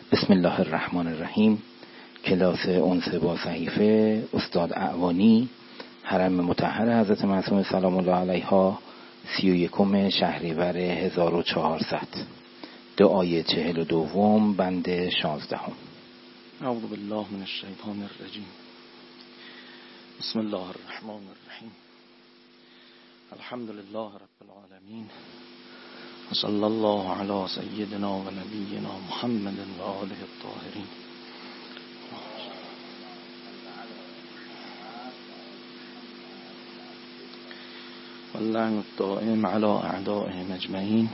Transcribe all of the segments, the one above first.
بسم الله الرحمن الرحیم. کلاس انس با صحیفه استاد اعوانی، حرم مطهر حضرت معصومه سلام الله علیها، 31 شهریور 1400. دعای 42 بند 16. اعوذ بالله من الشیطان الرجیم. بسم الله الرحمن الرحیم. الحمد لله رب العالمین و صلی الله علی سیدنا و نبینا محمد و آله الطاهرین. واللعن الدائم على اعدائهم اجمعین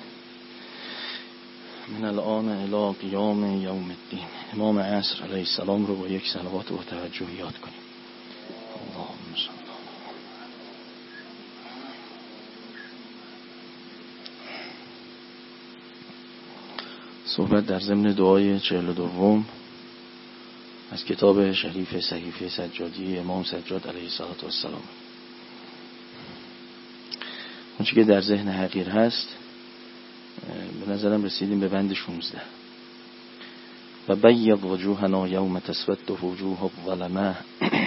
من الان الى قیام یوم الدین. امام عصر علیه السلام رو با یک صلوات و توجه یاد کنیم. اللهم صل. صحبت در ضمن دعای 42 از کتاب شریف صحیفه سجادی امام سجاد علیه السلام. اون چی که در ذهن حقیر هست، به نظرم رسیدیم به بند 16. و بیض وجوهنا یوم تسود وجوه الظلمه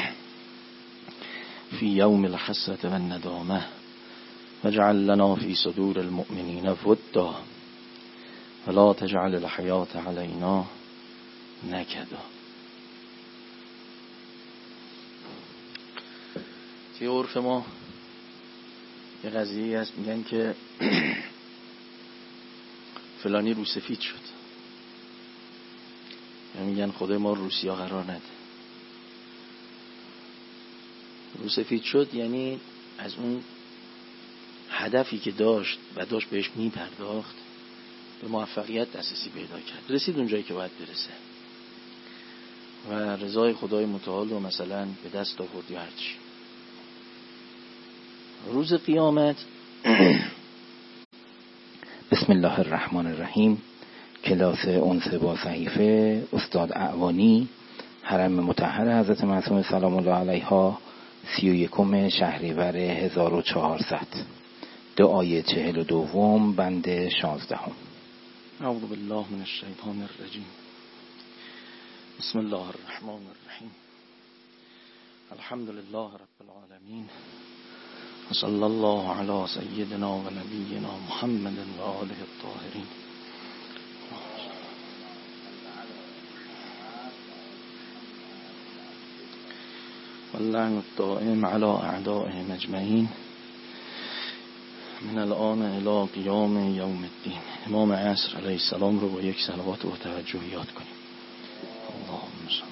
فی یوم الحسرة و الندامه وجعل لنا فی صدور المؤمنین ودا ولا تجعل الحیات علینا نکدا. توی عرف ما یه قضیه هست، میگن که فلانی روسفید شد، یا میگن خدای ما روسیا قرار نده. روسفید شد یعنی از اون هدفی که داشت و داشت بهش میپرداخت به موفقیت دسترسی پیدا کرد، رسید اونجایی که باید برسه و رضای خدای متعال رو مثلا به دست آورد یا هرچی. روز قیامت بسم الله الرحمن الرحیم. کلاس انس با صحیفه استاد اعوانی، حرم مطهر حضرت معصومه سلام الله علیها، 31 شهریور 1400. دعای 42 بند 16. اعوذ بالله من الشیطان الرجیم. بسم الله الرحمن الرحیم. الحمد لله رب العالمین و صلی الله علی سیدنا و نبینا محمد و آله الطاهرین. واللعن الدائم على اعدائهم اجمعین من الان الى قیام یوم الدین. امام عصر علیه السلام رو با یک صلوات و توجه یاد کنیم. اللهم صل.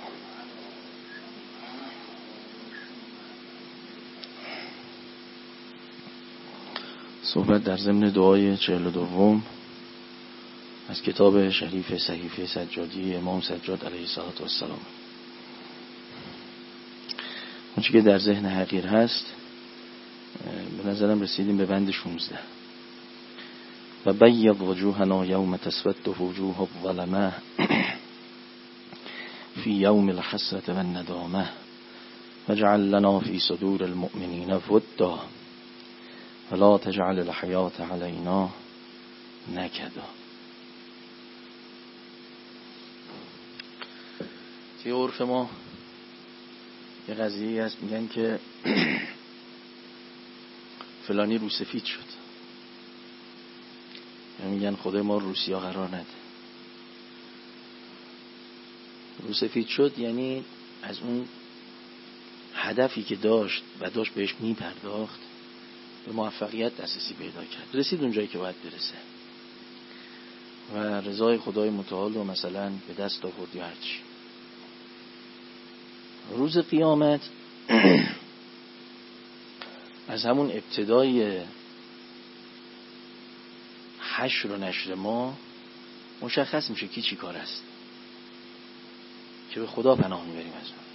صحبت در ضمن دعای 42 از کتاب شریف صحیفه سجادی امام سجاد علیه السلام. اون چی که در ذهن حقیر هست، به نظرم رسیدیم به بند 16. و بیض وجوهنا یوم تسود وجوه الظلمه فی یوم الحسرة و الندامه وجعل لنا فی صدور المؤمنین ودا ولا تجعل الحیات علینا نکدا. توی عرف ما یه قضیه هست، میگن که فلانی روسفید شد، یا میگن خدای ما روسیا قرار نده. روسفید شد یعنی از اون هدفی که داشت و داشت بهش میپرداخت به موفقیت دسترسی پیدا کرد، رسید اونجایی که باید برسه و رضای خدای متعال رو مثلا به دست آورد یا هرچی. روز قیامت از همون ابتدای حشر و نشر ما مشخص میشه کی چی کار است، که به خدا پناه میبریم از اون.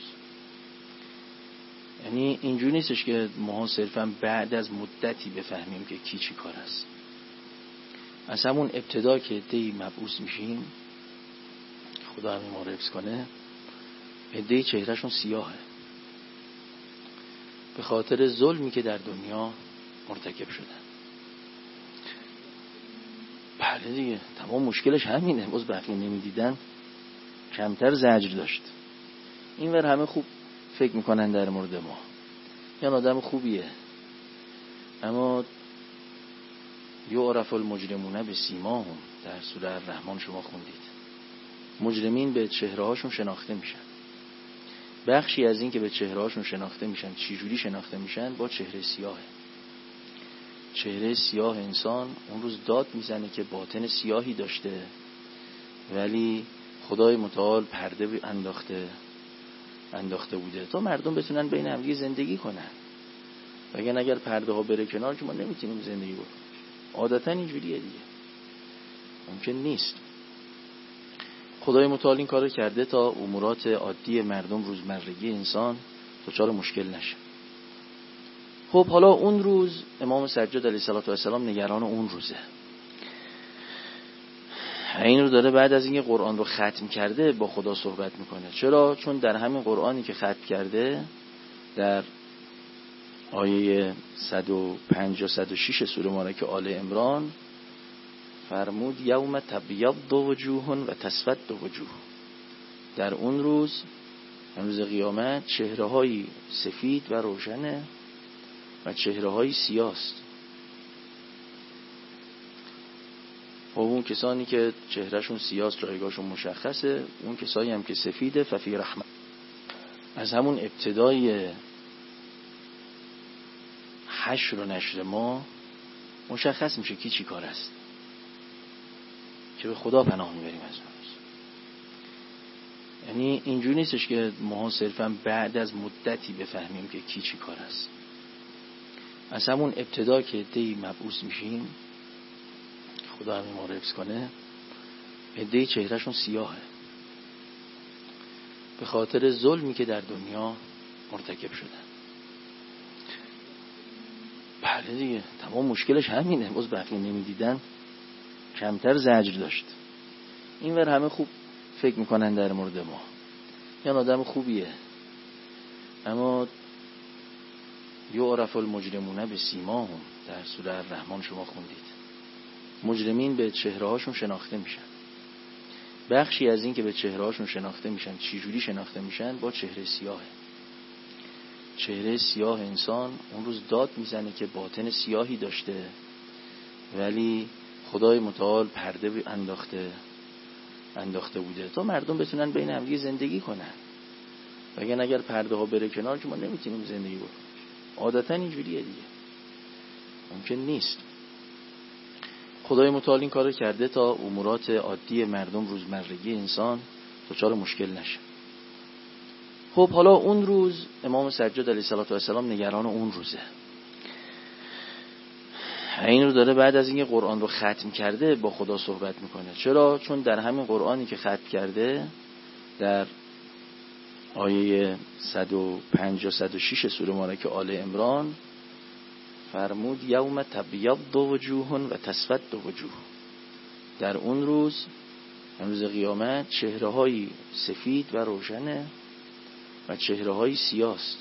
یعنی اینجوری نیستش که ما صرفا بعد از مدتی بفهمیم که کی چی کار است. از همون ابتدا که عده‌ای مبعوث میشیم، خدا همین ما رو حفظ کنه، عده‌ای چهرهشون سیاهه به خاطر ظلمی که در دنیا مرتکب شدن. بله دیگه، تمام مشکلش همینه. باز بقیه نمیدیدن کمتر زجر داشت. اینور همه خوب فکر میکنن در مورد ما، یا آدم خوبیه، اما یعرف المجرمون بسیماهم در سوره الرحمن شما خوندید. مجرمین به چهره هاشون شناخته میشن. بخشی از این که به چهره هاشون شناخته میشن، چی جوری شناخته میشن؟ با چهره سیاهه. چهره سیاه انسان اون روز داد میزنه که باطن سیاهی داشته، ولی خدای متعال پرده انداخته بوده تا مردم بتونن بین هم دیگه زندگی کنن. وگرنه اگر پرده ها بره کنار که ما نمیتونیم زندگی بکنیم. عادتا اینجوریه دیگه، ممکن نیست. خدای متعال این کارو کرده تا امورات عادی مردم، روزمرگی انسان دچار مشکل نشه. خب حالا اون روز امام سجاد علیه السلام نگران اون روزه. این رو داره بعد از اینکه قرآن رو ختم کرده با خدا صحبت میکنه. چرا؟ چون در همین قرآنی که ختم کرده در آیه 105 و 106 سوره مبارکه آل عمران فرمود یوم تبیض وجوه و تسود وجوه. در اون روز قیامت چهره‌های سفید و روشنه و چهره‌های سیاست. و اون کسانی که چهرهشون سیاست جایگاهشون مشخصه، اون کسایی هم که سفیده ففی رحمت. از همون ابتدای حشر و نشر ما مشخص میشه کی چی کار است، که به خدا پناه میبریم از اون. یعنی اینجوری نیستش که ما صرفا بعد از مدتی بفهمیم که کی چی کار است. از همون ابتدا که عده‌ای مبعوث میشیم، خدا همین ما رو حفظ کنه، عده‌ای چهرهشون سیاهه به خاطر ظلمی که در دنیا مرتکب شدن. بله دیگه، تمام مشکلش همینه. باز بقیه نمیدیدن کمتر زجر داشت. اینور همه خوب فکر میکنن در مورد ما، یا آدم خوبیه، اما یعرف المجرمون بسیماهم در سوره الرحمن شما خوندید. مجرمین به چهره هاشون شناخته میشن. بخشی از این که به چهره هاشون شناخته میشن، چی جوری شناخته میشن؟ با چهره سیاهه. چهره سیاه انسان اون روز داد میزنه که باطن سیاهی داشته، ولی خدای متعال پرده انداخته بوده تا مردم بتونن بین هم دیگه زندگی کنن. وگرنه اگر پرده ها بره کنار که ما نمیتونیم زندگی بکنیم. عادتا اینجوریه دیگه، ممکن نیست. خدای متعال این کارو کرده تا امورات عادی مردم، روزمرگی انسان دچار مشکل نشه. خب حالا اون روز امام سجاد علیه السلام نگران اون روزه. این رو داره بعد از اینکه قرآن رو ختم کرده با خدا صحبت میکنه. چرا؟ چون در همین قرآنی که ختم کرده در آیه 105 و 106 سوره مبارکه آل عمران فرمود یوم تبیض وجوه و تسود وجوه. در اون روز قیامت چهره‌های سفید و روشنه و چهره‌های سیاست.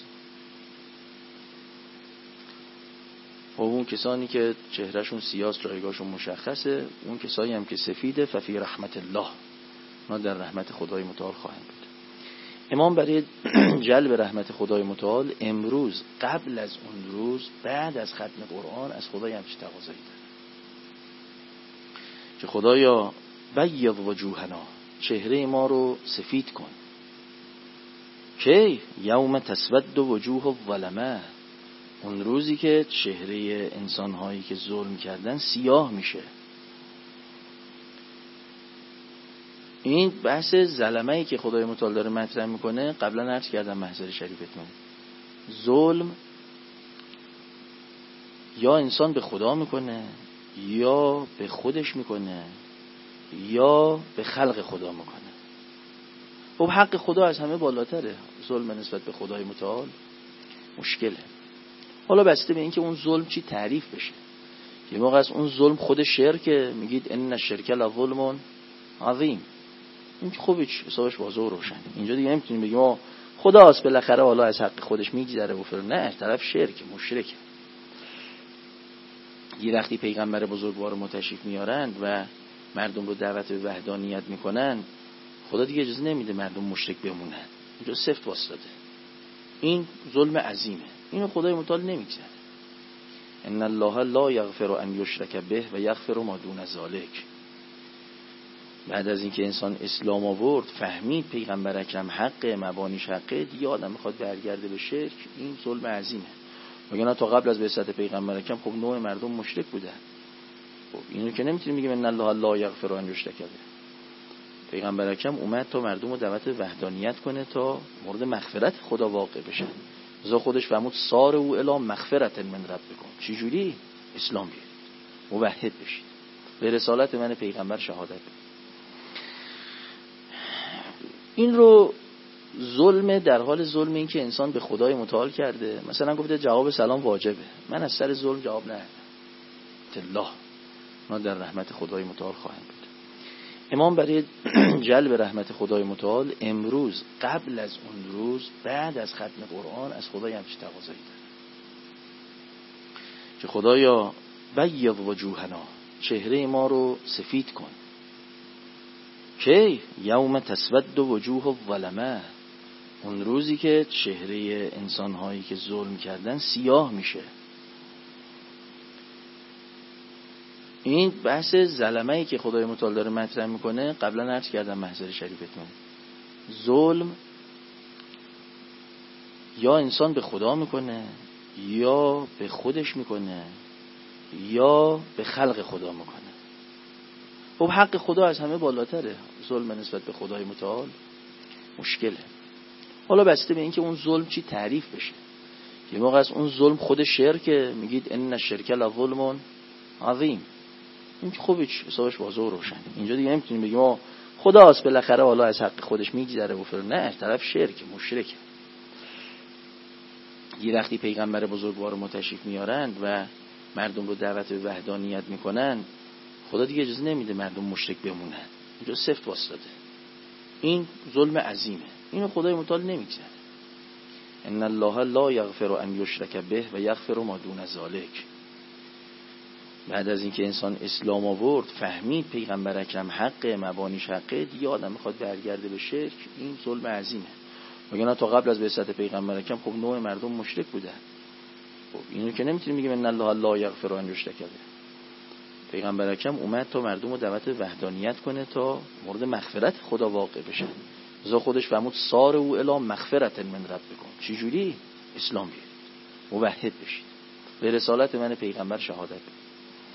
و اون کسانی که چهرهشون سیاست جایگاهشون مشخصه، اون کسایی هم که سفیده ففی رحمت الله، ما در رحمت خدای متعال خواهند بود. امام برای جلب رحمت خدای متعال امروز قبل از اون روز بعد از ختم قرآن از خدای همچی تقاضایی داره که خدایا بیض وجوهنا، چهره ما رو سفید کن. که یوم تسود وجوه الظلمه، اون روزی که چهره انسان‌هایی که ظلم کردن سیاه میشه. این بحث ظلمه‌ای که خدای متعال داره مطرح میکنه قبلا عرض کردم محضر شریفتون. ظلم یا انسان به خدا میکنه، یا به خودش میکنه، یا به خلق خدا میکنه. خب حق خدا از همه بالاتره. ظلم نسبت به خدای متعال مشکله. حالا بسته به این که اون ظلم چی تعریف بشه. یه موقع از اون ظلم خود شرکه، میگید ان الشرک لظلم عظیم، این که خوبه، حسابش واضح و روشنه. اینجا دیگه نمیتونیم بگیم خداست بالاخره حالا از حق خودش میگذره و فلان. نه، طرف شرک، مشرکه. یه وقتی پیغمبر بزرگوار رو تشریف میارند و مردم رو دعوت به وحدانیت میکنن، خدا دیگه اجازه نمیده مردم مشرک بمونن، اینجا سفت واسطاده. این ظلم عظیمه، اینو خدای متعال نمیگذره. ان الله لا یغفر ان یشرک به و یغفر ما دون ذلک. بعد از اینکه انسان اسلام آورد، فهمید پیغمبر اکرم حقه، مبانیش حقه، دیگه آدم میخواد برگرده به شرک، این ظلم عظیمه. وگرنه تا قبل از بعثت پیغمبر اکرم خب نوع مردم مشرک بودن. خب اینو که نمیتونیم بگیم ان الله لا یغفر ان یشرک به. پیغمبر اکرم اومد تا مردم رو دعوت وحدانیت کنه تا مورد مغفرت خدا واقع بشن. رضا خودش فرمود سار او الی مغفرت من ربکم. چه جوری؟ اسلام بیارید، موحد بشید، به رسالت من پیغمبر شهادت بدید. این رو ظلم در حال ظلم این که انسان به خدای متعال کرده. مثلا گفته جواب سلام واجبه، من از سر ظلم جواب ندادم، الله ما در رحمت خدای متعال خواهیم بود. امام برای جلب رحمت خدای متعال امروز قبل از اون روز بعد از ختم قرآن از خدای همچین تقاضایی داره که خدایا بیض وجوهنا، چهره ما رو سفید کن. که یوم تسود وجوه الظلمه، اون روزی که چهره انسان‌هایی که ظلم کردن سیاه میشه. این بحث ظلمه‌ای که خدای متعال داره مطرح میکنه قبلا عرض کردم محضر شریفتون. ظلم یا انسان به خدا میکنه، یا به خودش میکنه، یا به خلق خدا میکنه. خب حق خدا از همه بالاتره. ظلم نسبت به خدای متعال مشکله. حالا بسته به این که اون ظلم چی تعریف بشه. یه موقع از اون ظلم خود شرکه، میگید ان الشرک لظلم عظیم، این که خوبه، حسابش واضح و روشنه. اینجا دیگه نمیتونیم بگیم خداست بالاخره حالا از حق خودش میگذره و فلان. نه، طرف شرک، مشرکه. یه وقتی پیغمبر بزرگوار رو تشریف میارند و مردم رو دعوت به وحدانیت میکنن، خدا دیگه اجازه نمیده مردم مشرک بمونن، اینجا سفت واسطاده. این ظلم عظیمه، اینو خدای متعال نمیگذره. ان الله لا یغفر ان یشرک به و یغفر ما دون ذلک. بعد از اینکه انسان اسلام آورد، فهمید پیغمبر اکرم حقه، مبانیش حقه، دیگه آدم میخواد برگرده به شرک، این ظلم عظیمه. وگرنه تا قبل از بعثت پیغمبر اکرم خب نوع مردم مشرک بودن. خب اینو که نمیتونیم بگیم ان الله لا یغفر ان یشرک به. پیغمبر اکرم اومد تا مردم رو دعوت وحدانیت کنه تا مورد مغفرت خدا واقع بشن. رضا خودش فرمود سار او الی مغفرت من ربکم. چه جوری؟ اسلام بیارید، موحد بشید، به رسالت من پیغمبر شهادت بدید.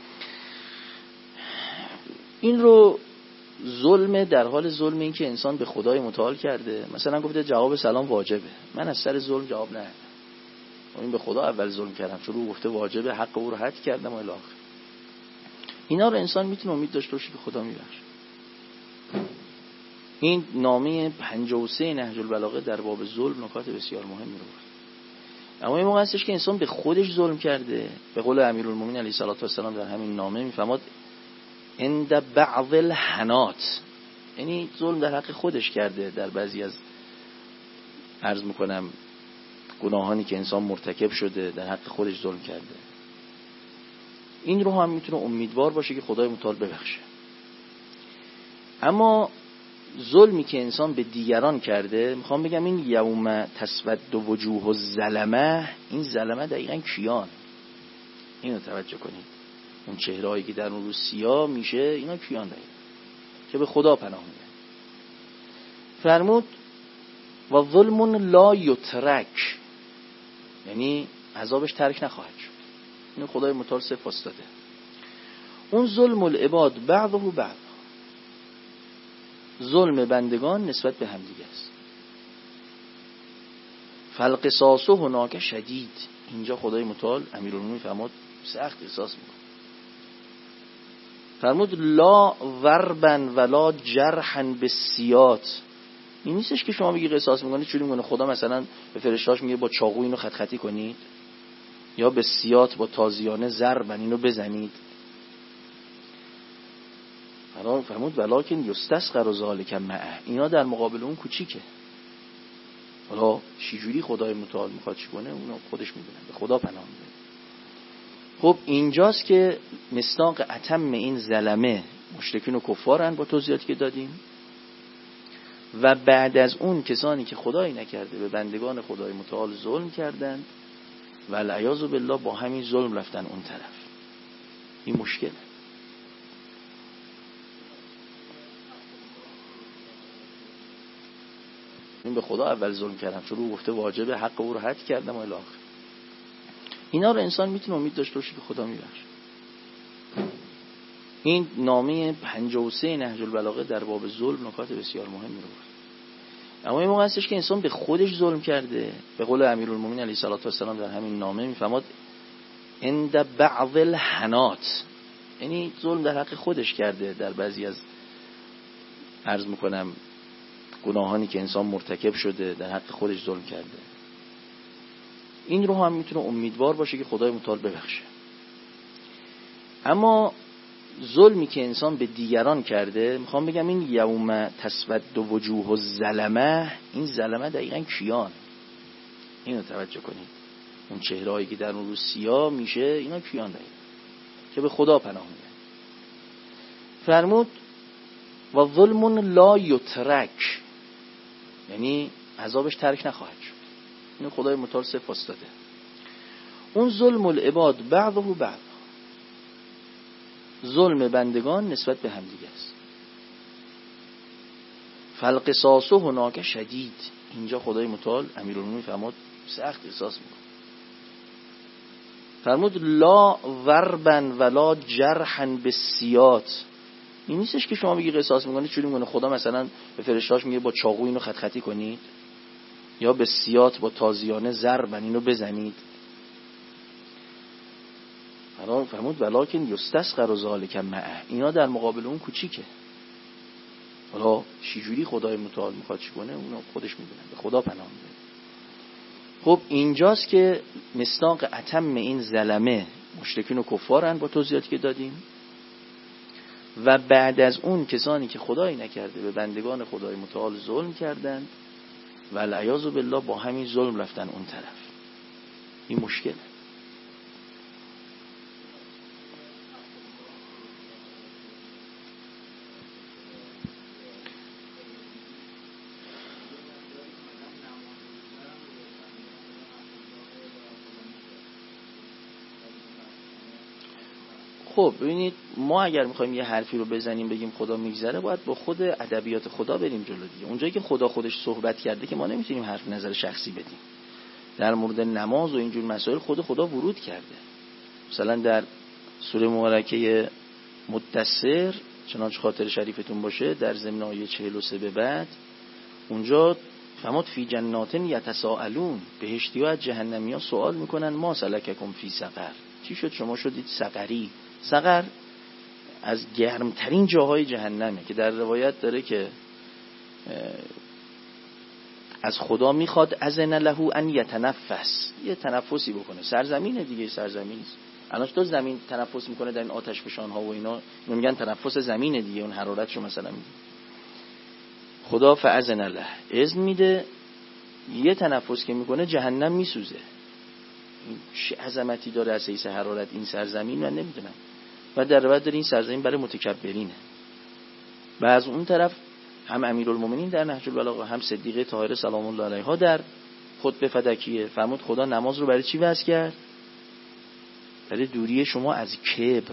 این رو ظلم در حال ظلم این که انسان به خدای متعال کرده. مثلا گفته جواب سلام واجبه، من از سر ظلم جواب ندادم، این به خدا اول ظلم کردم، چون گفته واجبه، حق او رو حد کردم و الی آخر. اینا رو انسان میتونه امید داشته باشه که خدا میبخشه. این نامه 53 نهج البلاغه در باب ظلم نکات بسیار مهمی رو گفت. اما این موقع هستش که انسان به خودش ظلم کرده. به قول امیرالمومنین علیه السلام در همین نامه میفرماد عند بعض الحنات، یعنی ظلم در حق خودش کرده در بعضی از عرض میکنم گناهانی که انسان مرتکب شده، در حق خودش ظلم کرده. این رو هم میتونه امیدوار باشه که خدای متعال ببخشه. اما ظلمی که انسان به دیگران کرده، میخوام بگم این یوم تسود وجوه الظلمه، این ظلمه دقیقاً کیان؟ اینو توجه کنید. اون چهرهایی که در اون روز سیاه میشه، اینا کیان دقیقاً که به خدا پناه میبرن. فرمود و ظلم لا یترک، یعنی عذابش ترک نخواهد شد. اینو خدای متعال صفت داده. اون ظلم العباد بعضه بعض، ظلم بندگان نسبت به همدیگه است. فالقصاص هناک شدید، اینجا خدای متعال امیرالمومنین فرمود سخت قصاص میکنه. فرمود لا ضربا ولا جرحا بالسیاط، این نیستش که شما بگی قصاص میکنید چوری میکنه خدا مثلا به فرشتاش میگه با چاقو اینو خط خطی کنید، یا به سیاط با تازیانه ضربا اینو بزنید. فرمود ولکن یستسخر ذلک معه، اینا در مقابل اون کوچیکه. حالا چجوری خدای متعال میخواد چی کنه اونو خودش میدونه، به خدا پناه میبره. خب اینجاست که مصداق اتم این ظلمه مشرکین و کفارن با توضیحاتی که دادیم. و بعد از اون کسانی که خدایی نکرده به بندگان خدای متعال ظلم کردند و العیاذ بالله با همین ظلم رفتن اون طرف. این مشکله. این به خدا اول ظلم کردم، چون او گفته واجب حق او رو حد کردم و الی آخر. اینا رو انسان میتونه امید داشته باشه که خدا میبخشه. این نامه 53 نهج البلاغه در باب ظلم نکات بسیار مهمی رو گفت. اما این موقع هستش که انسان به خودش ظلم کرده. به قول امیرالمومنین علیه السلام در همین نامه میفرماد عند بعض الحنات، یعنی ظلم در حق خودش کرده در بعضی از عرض میکنم گناهانی که انسان مرتکب شده در حق خودش ظلم کرده. این رو هم میتونه امیدوار باشه که خدای متعال ببخشه. اما ظلمی که انسان به دیگران کرده، میخوام بگم این یوم تسود وجوه الظلمه، این ظلمه دقیقاً کیان؟ اینو توجه کنید. اون چهرهایی که در اون روز سیاه میشه، اینا کیان دقیقاً که به خدا پناه میبرن. فرمود و ظلم لا یترک، یعنی عذابش ترک نخواهد شد. اینو خدای متعال صفت داده. اون ظلم العباد بعضه بعض، ظلم بندگان نسبت به هم دیگه است. فالقصاص هناک شدید، اینجا خدای متعال امیرالمومنین فرمود سخت قصاص میکنه. فرمود لا ضربا ولا جرحا بالسیاط، این نیستش که شما بگی قصاص میکنید چوری میکنه خدا مثلا به فرشتهاش میگه با چاقو اینو خط خطی کنید، یا به سیاط با تازیانه ضربا اینو بزنید. حالا فرمود ولکن یستسخر ذلک معه، اینا در مقابل اون کوچیکه. حالا چجوری خدای متعال میخواد چی کنه اونو خودش میدونه، به خدا پناه میبره. خب اینجاست که مصداق اتم این ظلمه مشرکین و کفارن با توضیحاتی که دادیم، و بعد از اون کسانی که خدایی نکرده به بندگان خدای متعال ظلم کردند و العیاذ بالله با همین ظلم رفتن اون طرف. این مشکله. خب ببینید، ما اگر میخوایم یه حرفی رو بزنیم بگیم خدا میگذره، باید با خود ادبیات خدا بریم جلو دیگه. اونجایی که خدا خودش صحبت کرده که ما نمیتونیم حرف نظر شخصی بدیم. در مورد نماز و اینجور مسائل خدا ورود کرده. مثلا در سوره مبارکه مدثر، چنانچه خاطر شریفتون باشه، در ضمن آیه 43 به بعد اونجا فرمود فی جنات یتساءلون، بهشتی‌ها از جهنمی‌ها سوال میکنن ما سلککم فی سقر، چی شد شما شدید سقری؟ سقر از گرمترین جاهای جهنمه که در روایت داره که از خدا میخواد اذن له ان یتنفس، یه تنفسی بکنه. سرزمین دیگه، سرزمین است. الان تو زمین تنفس میکنه در این آتش فشان‌ها و اینا میگن تنفس زمین دیگه، اون حرارتشو مثلا میگه. خدا فاذن له، اذن میده، یه تنفس که میکنه جهنم میسوزه. این چه عظمتی داره از حیث حرارت این سرزمین، من نمیدونم. و در روایت داره این سرزمین برای متکبرینه. و از اون طرف هم امیرالمومنین در نهج البلاغه، هم صدیقه طاهره سلام الله علیها در خطبه فدکیه فرمود خدا نماز رو برای چی وضع کرد؟ برای دوری شما از کبر.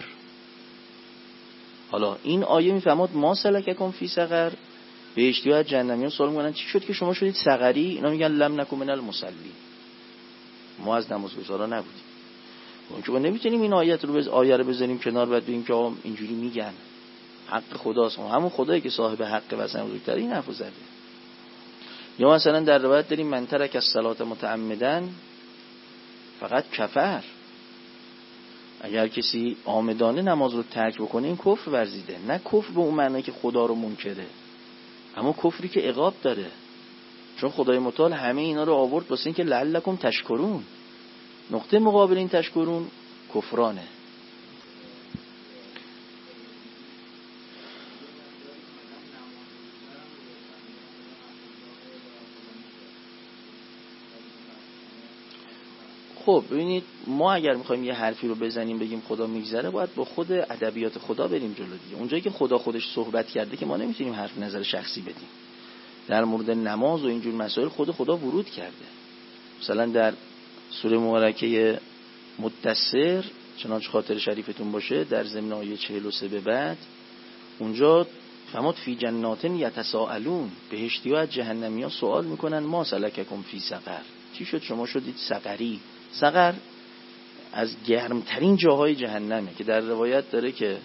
حالا این آیه میفرماد ما سلککم فی سقر، بهشتی‌ها از جهنمیان سوال می‌کنن چی شد که شما شدید سقری؟ اینا میگن لم نکن من المصلی، ما از نمازگزارا نبودیم. چون نمیتونیم این آیه رو بذاریم کنار بعد بگیم که اینجوری میگن حق خداست، همون خدایی که صاحب حق و اصلا بزرگتره این حرفو زده. یا مثلا در روایت داریم من ترک الصلاة متعمدا فقط کفر، اگر کسی عامدانه نماز رو ترک بکنه این کفر ورزیده. نه کفر به اون معنی که خدا رو منکره، اما کفری که عقاب داره. چون خدای متعال همه اینا رو آورد واسه این که لعلکم تشکرون. نقطه مقابل این تشکرون کفرانه. خب ببینید، ما اگر میخوایم یه حرفی رو بزنیم بگیم خدا میگذره، باید با خود ادبیات خدا بریم جلو دیگه. اونجایی که خدا خودش صحبت کرده که ما نمیتونیم حرف نظر شخصی بدیم. در مورد نماز و اینجور مسائل خدا ورود کرده. مثلا در سوره مبارکه مدثر، چنانچه خاطر شریفتون باشه، در ضمن آیه 43 به بعد، اونجا فرمود فی جنات یتساءلون، بهشتی‌ها از جهنمی‌ها سوال میکنن ما سلککم فی سقر، چی شد شما شدید سقری؟ سقر از گرمترین جاهای جهنمه که در روایت داره که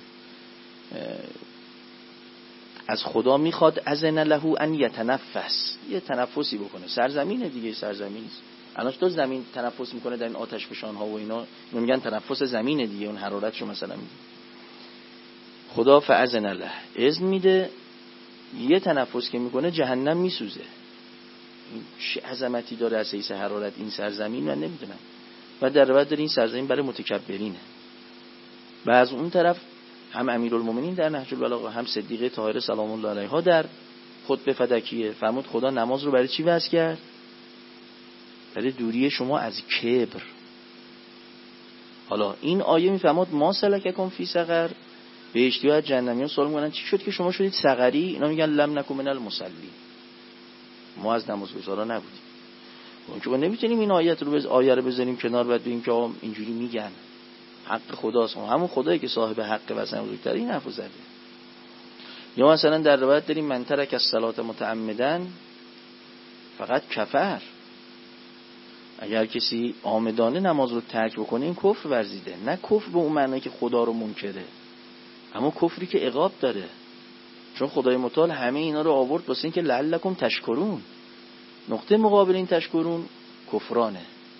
از خدا میخواد اذن له ان یتنفس، یه تنفسی بکنه. سرزمینه دیگه، سرزمین است. الان تو زمین تنفس میکنه در این آتش فشان‌ها و اینا میگن تنفس زمینه دیگه، اون حرارتشو مثلا میگه. خدا فاذن له، اذن میده، یه تنفس که میکنه جهنم میسوزه. این چه عظمتی داره از حیث حرارت این سرزمین، من نمیدونم. و در روایت داره این سرزمین برای متکبرینه. و از اون طرف هم امیرالمومنین در نهج البلاغه، هم صدیقه طاهره سلام الله علیها در خطبه فدکیه فرمود خدا نماز رو برای چی وضع کرد؟ برای دوری شما از کبر. حالا این آیه میفرماد ما سلککم فی سقر، بهشتی‌ها از جهنمیان سوال میکنن چی شد که شما شدید سقری؟ اینا میگن لم نکن من المصلی، ما از نمازگزارا نبودیم. چون نمیتونیم این آیه رو بذاریم کنار بعد بگیم که اینجوری میگن حق خداست، همون خدایی که صاحب حق واسه بزرگتر این حرفو زده. یا مثلا در روایت داریم من ترک الصلاة متعمدا فقط کفر، اگر کسی عامدانه نماز رو ترک بکنه این کفر ورزیده. نه کفر به اون معنی که خدا رو منکره، اما کفری که عقاب داره. چون خدای متعال همه اینا رو آورد واسه این که لعلکم تشکرون. نقطه مقابل این تشکرون کفرانه.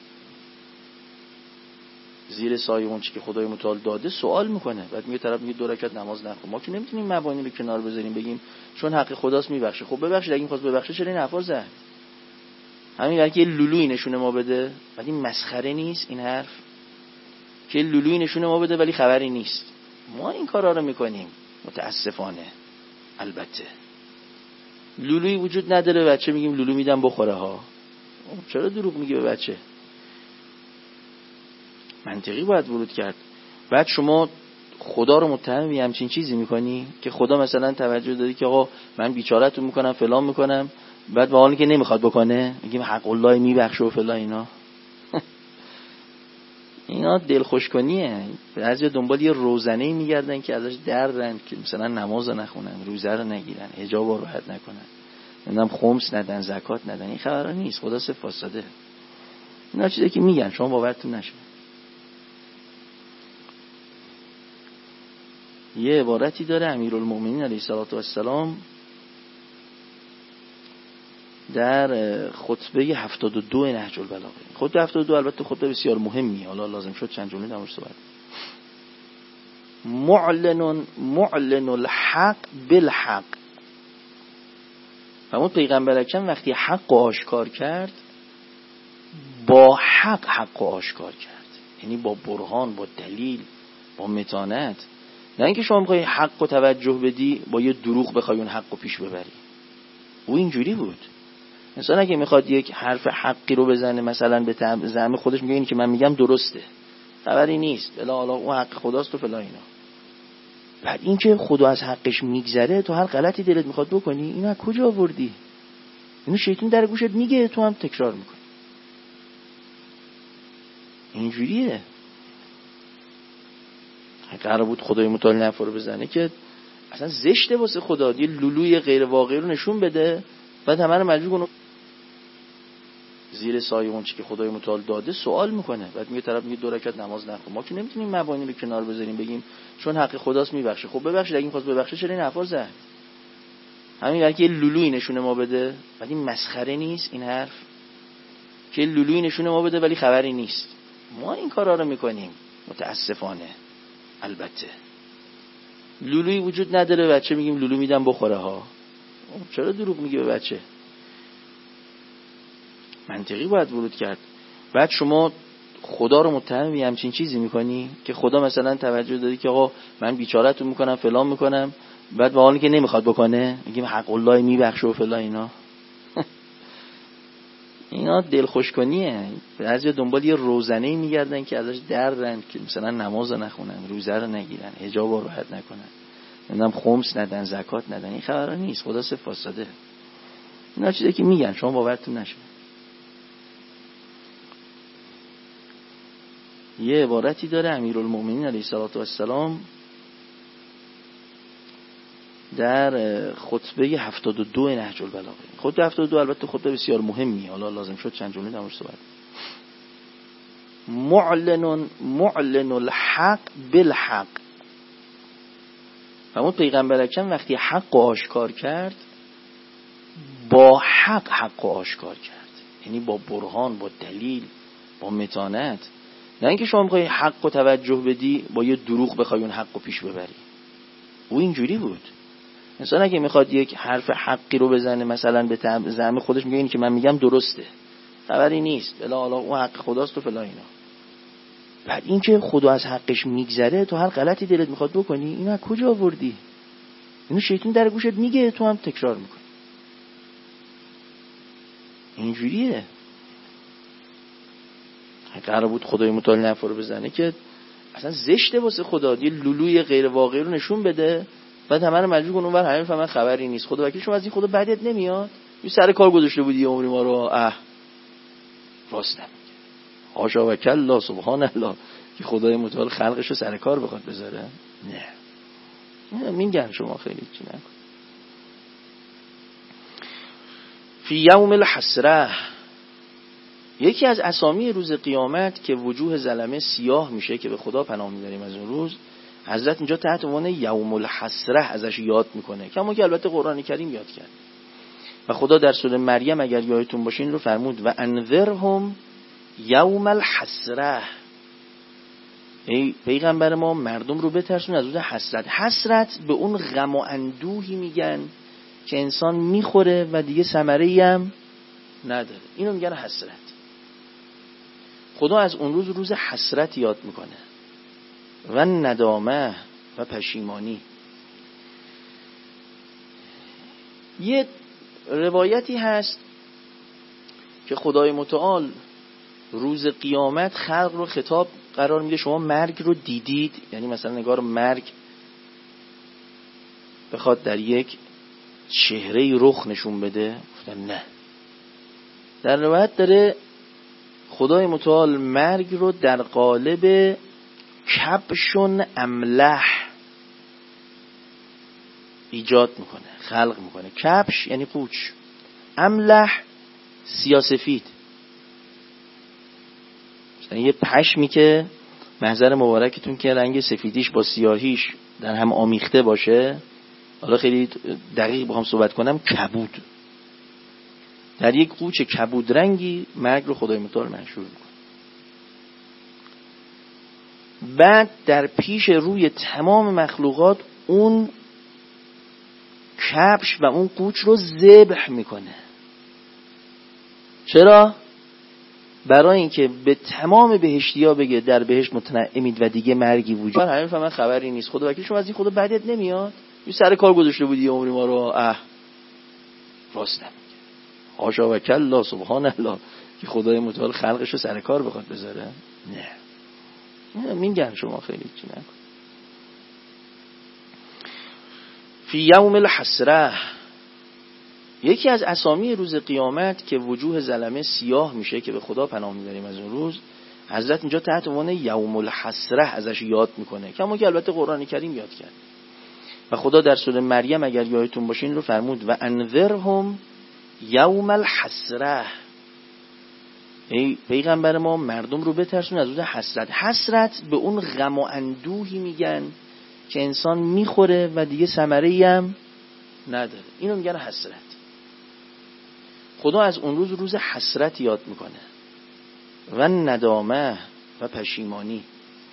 زیر سایه اون چی که خدای متعال داده سوال میکنه، بعد میگه طرف میگه 2 رکعت نماز نخون. ما که نمیتونیم مبانی رو کنار بذاریم بگیم چون حق خداست میبخشه. خب ببخشید، اگه این خواست ببخشه چرا این حرفا زد؟ همین وقتی یه لولویی نشونه ما بده، بعد این مسخره نیست این حرف که لولویی نشونه ما بده ولی خبری نیست. ما این کارا رو میکنیم متاسفانه. البته لولویی وجود نداره، بچه میگیم لولو میدم بخوره ها. چرا دروغ میگی به بچه؟ منطقی باید ورود کرد. بعد شما خدا رو متهم به همچین چیزی میکنی که خدا مثلا توجه دادی که آقا من بیچاره‌تون میکنم فلان میکنم، بعد به حالی که نمیخواد بکنه میگیم حق الله میبخشه و فلان. اینا دلخوشکنیه. بعضیا دنبال یه روزنه‌ای میگردن که ازش دردن که مثلا نماز نخونن، روزه رو نگیرن، حجاب رو رعایت نکنن، نمیدونم خمس ندن، زکات ندن. این خبرا نیست. خدا صفر فاسده. اینا چیزی که میگن شما باورتون نشه. یه عبارتی داره امیرالمومنین علیه السلام در خطبه 72 نهج البلاغه. خطبه 72 البته خطبه بسیار مهمیه، حالا لازم شد چند جمله درش صحبت. معلن الحق بالحق. همون پیغمبر اکرم وقتی حق آشکار کرد با حق آشکار کرد، یعنی با برهان، با دلیل، با متانت. نه اینکه شما میخوای حق رو توجه بدی با یه دروغ بخوای اون حق رو پیش ببری. او اینجوری بود. انسان اگه میخواد یک حرف حقی رو بزنه مثلا به زعم خودش میگه این که من میگم درسته، خبری نیست، بلا حالا اون حق خداست و فلان اینا. بعد این که خدا از حقش میگذره تو هر غلطی دلت میخواد بکنی، اینو از کجا آوردی؟ اینو شیطان در گوشت میگه، تو هم تکرار میکنی. اینجوریه. قرار بود خدای متعال نفر رو بزنه که اصلا زشته واسه خدا یه لولوی غیر واقعی رو نشون بده، بعد همه رو مجبور کنه زیر سایه اون چی که خدای متعال داده سوال میکنه، بعد میگه طرف میگه 2 رکعت نماز نخون. ما که نمیتونیم مبانی رو کنار بذاریم بگیم چون حق خداست میبخشه. خب ببخشید، اگه این خواست ببخشه چرا این حرفا زد؟ همین وقتی یه لولویی نشونه ما بده، بعد این مسخره نیست این حرف که لولویی نشونه ما بده ولی خبری نیست. ما این کارا رو میکنیم متاسفانه. البته لولویی وجود نداره، بچه میگیم لولو میدم بخوره ها. چرا دروغ میگی به بچه؟ منطقی باید ورود کرد. بعد شما خدا رو متهم به همچین چیزی میکنی که خدا مثلا توجه دادی که آقا من بیچاره‌تون میکنم فلان میکنم، بعد به حالی که نمیخواد بکنه میگیم حق الله میبخشه و فلان. اینا دلخوشکنیه. بعضیا دنبال یه روزنه‌ای میگردن که ازش دردن که مثلا نماز نخونن، روزه رو نگیرن، حجاب رو رعایت نکنن، نمیدونم خمس ندن، زکات ندن. این خبرا نیست. خدا صفر فاسده. اینا چیزی که میگن شما باورتون نشه. یه عبارتی داره امیرالمومنین علیه السلام در خطبه 72 نهج البلاغه. خطبه 72 البته خطبه بسیار مهمیه، حالا لازم شد چند جمله درش صحبت. معلن الحق بالحق. و اون پیغمبر اکرم وقتی حق آشکار کرد با حق آشکار کرد، یعنی با برهان، با دلیل، با متانت. نه اینکه شما میخوای حق رو توجه بدی با یه دروغ بخوای اون حق رو پیش ببری. او اینجوری بود. انسان اگه میخواد یک حرف حقی رو بزنه مثلا به زعم خودش میگه این که من میگم درسته، خبری نیست، بلا حالا اون حق خداست و فلا اینا. بعد این که خدا از حقش میگذره، تو هر غلطی دلت میخواد بکنی، اینو از کجا آوردی؟ اینو شیطان در گوشت میگه، تو هم تکرار میکنی. اینجوریه. قرار بود خدای متعال نفر رو بزنه که اصلا زشته واسه خدا یه لولوی غیر واقعی رو نشون بده، بعد همه رو مجبور کنه اونور همین فهمن خبری نیست. خدا وکیل شما از این خدا بدت نمیاد؟ یه سر کار گذاشته بودی عمری ما رو. راست نمیگه. حاشا و کلا سبحان الله که خدای متعال خلقش رو سر کار بخواد بذاره. نه میگن شما خیلی چی نکن. فی یوم الحسره، یکی از اسامی روز قیامت که وجوه ظلمه سیاه میشه که به خدا پناه میبریم از اون روز، حضرت اینجا تحت عنوان یوم الحسره ازش یاد میکنه، کما که البته قرآن کریم یاد کرد. و خدا در سوره مریم اگر یادتون باشه این رو فرمود و انذرهم یوم الحسره. ای پیغمبر ما مردم رو بترسون از روز حسرت. حسرت به اون غم و اندوهی میگن که انسان میخوره و دیگه ثمره‌ای هم نداره، اینو میگن حسرت. خدا از اون روز حسرت یاد میکنه و ندامه و پشیمانی. یه روایتی هست که خدای متعال روز قیامت خلق رو خطاب قرار میده، شما مرگ رو دیدید؟ یعنی مثلا نگار مرگ بخواد در یک چهره رخ نشون بده، گفتن نه. در روایت داره خدای متعال مرگ رو در قالب کبشون املح ایجاد میکنه، خلق میکنه. کبش یعنی قوچ، املح سیاسفید، یه پشمی که محضر مبارکتون که رنگ سفیدیش با سیاهیش در هم آمیخته باشه، حالا خیلی دقیق با هم صحبت کنم، کبود. در یک قوچ کبود رنگی مرگ رو خدای متعال منشور میکنه. بعد در پیش روی تمام مخلوقات اون کبش و اون قوچ رو ذبح میکنه. چرا؟ برای اینکه به تمام بهشتیا بگه در بهشت متنعمید و دیگه مرگی وجود. همین فهمن خبری نیست. خدا وکیل شما از این خدا بدت نمیاد؟ یه سر کار گذاشته بودی عمری ما رو. راست نمیگه. حاشا و کلا سبحان الله که خدای متعال خلقش رو سر کار بخواد بذاره. نه میگن شما خیلی چی نکن. فی یوم الحسره، یکی از اسامی روز قیامت که وجوه ظلمه سیاه میشه که به خدا پناه میبریم از اون روز، حضرت اینجا تحت عنوان یوم الحسره ازش یاد میکنه، کما که البته قرآن کریم یاد کرد. و خدا در سوره مریم اگر یادتون باشه این رو فرمود و انذرهم یوم الحسره. ای پیغمبر ما مردم رو بترسون از روز حسرت. حسرت به اون غم و اندوهی میگن که انسان میخوره و دیگه ثمره‌ای هم نداره، اینو میگن حسرت. خدا از اون روز حسرت یاد میکنه و ندامه و پشیمانی.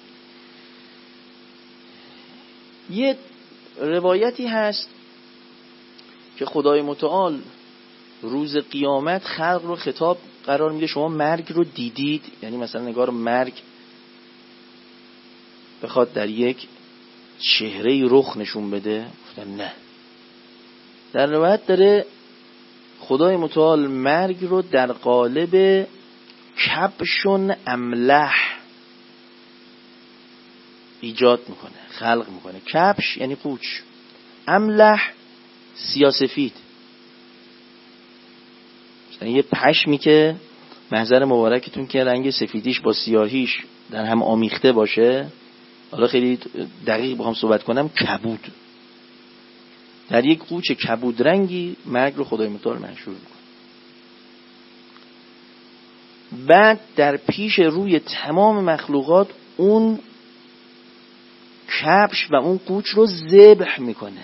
یه روایتی هست که خدای متعال روز قیامت خلق رو خطاب قرار میده، شما مرگ رو دیدید؟ یعنی مثلا نگار مرگ بخواد در یک چهره رخ نشون بده، گفتن نه. در روایت داره خدای متعال مرگ رو در قالب کبشون املح ایجاد میکنه، خلق میکنه. کبش یعنی قوچ، املح سیاسفید، یعنی یه پشمی که محضر مبارکتون که رنگ سفیدیش با سیاهیش در هم آمیخته باشه، حالا خیلی دقیق بخوام صحبت کنم، کبود. در یک قوچ کبود رنگی مرگ رو خدای متعال منشور میکنه. بعد در پیش روی تمام مخلوقات اون کبش و اون قوچ رو ذبح میکنه.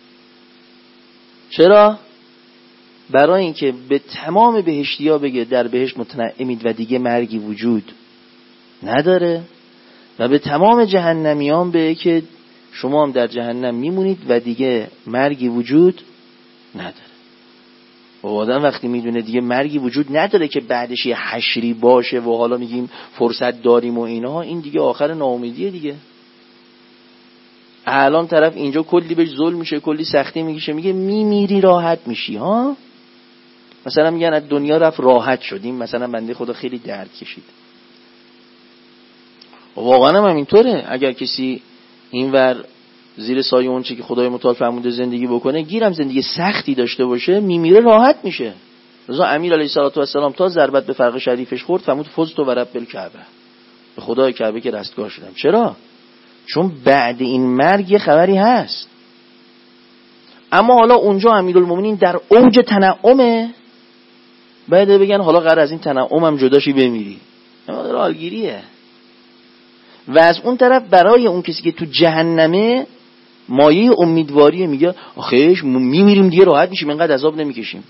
چرا؟ برای اینکه به تمام بهشتی‌ها بگه در بهشت متنعمید و دیگه مرگی وجود نداره، و به تمام جهنمیان بگه که شما هم در جهنم میمونید و دیگه مرگی وجود نداره. و آدم وقتی میدونه دیگه مرگی وجود نداره که بعدش یه حشری باشه و حالا میگیم فرصت داریم و اینها، این دیگه آخر ناامیدیه دیگه. الان طرف اینجا کلی بهش ظلم میشه، کلی سختی میگیشه، میگه میمیری راحت میشی ها. مثلا میگن از دنیا رفت راحت شدیم، مثلا بنده خدا خیلی درد کشید. واقعا هم اینطوره. اگر کسی اینور زیر سایه اون چه که خدای متعال فرموده زندگی بکنه، گیرم زندگی سختی داشته باشه، میمیره راحت میشه. رضا امیر علیه السلام تا ضربت به فرق شریفش خورد فرمود فزت و رب الکعبه، به خدای کعبه که رستگار شدم. چرا؟ چون بعد این مرگ یه خبری هست. اما حالا اونجا امیرالمومنین در اوج تنعمه، بعد بگن حالا قرار از این تنعمم جداشی بمیری، اما در حالگیریه. و از اون طرف برای اون کسی که تو جهنمه مایه امیدواریه، میگه آخیش میمیریم دیگه راحت میشیم، اینقدر عذاب نمیکشیم.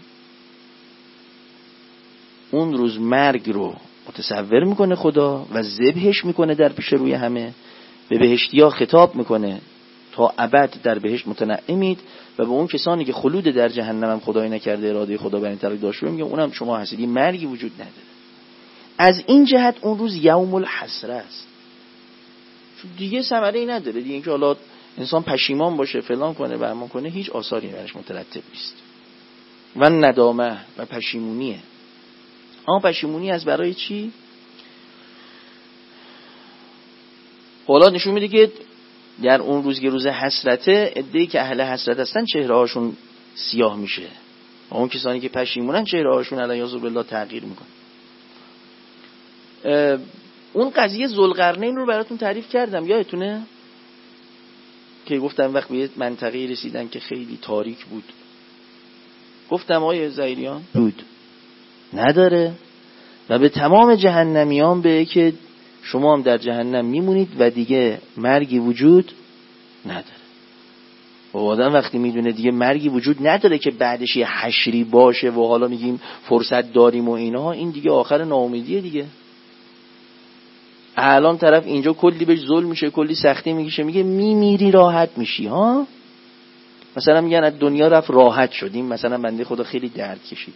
اون روز مرگ رو متصور میکنه خدا و ذبحش میکنه در پیش روی همه، به بهشتی‌ها خطاب میکنه تا ابد در بهشت متنعمید، و به اون کسانی که خلود در جهنم هم خدای نکرده اراده خدا بر این طرف داشته میگه اونم شما هستید، مرگی وجود نداره. از این جهت اون روز یوم الحسره است، چون دیگه ثمره‌ای نداره دیگه. اینکه حالا انسان پشیمان باشه فلان کنه و امان کنه، هیچ آثاری برش مترتب نیست. و ندامه و پشیمونیه. اما پشیمونی از برای چی؟ حالا نشون میده که در اون روز که روز حسرته، عده‌ای که اهل حسرت هستن چهره هاشون سیاه میشه، و اون کسانی که پشیمونن چهره هاشون علیاذ بالله تغییر میکنه. اون قضیه ذوالقرنین رو براتون تعریف کردم، یادتونه که گفتم وقت به یه منطقه رسیدن که خیلی تاریک بود، گفتم آقای زایریان بود نداره، و به تمام جهنمیان بگه که شما هم در جهنم میمونید و دیگه مرگی وجود نداره. و آدم وقتی میدونه دیگه مرگی وجود نداره که بعدش یه حشری باشه و حالا میگیم فرصت داریم و اینها، این دیگه آخر ناامیدیه دیگه. الان طرف اینجا کلی بهش ظلم میشه، کلی سختی میگیشه، میگه میمیری راحت میشی ها. مثلا میگن از دنیا رفت راحت شدیم، مثلا بنده خدا خیلی درد کشید.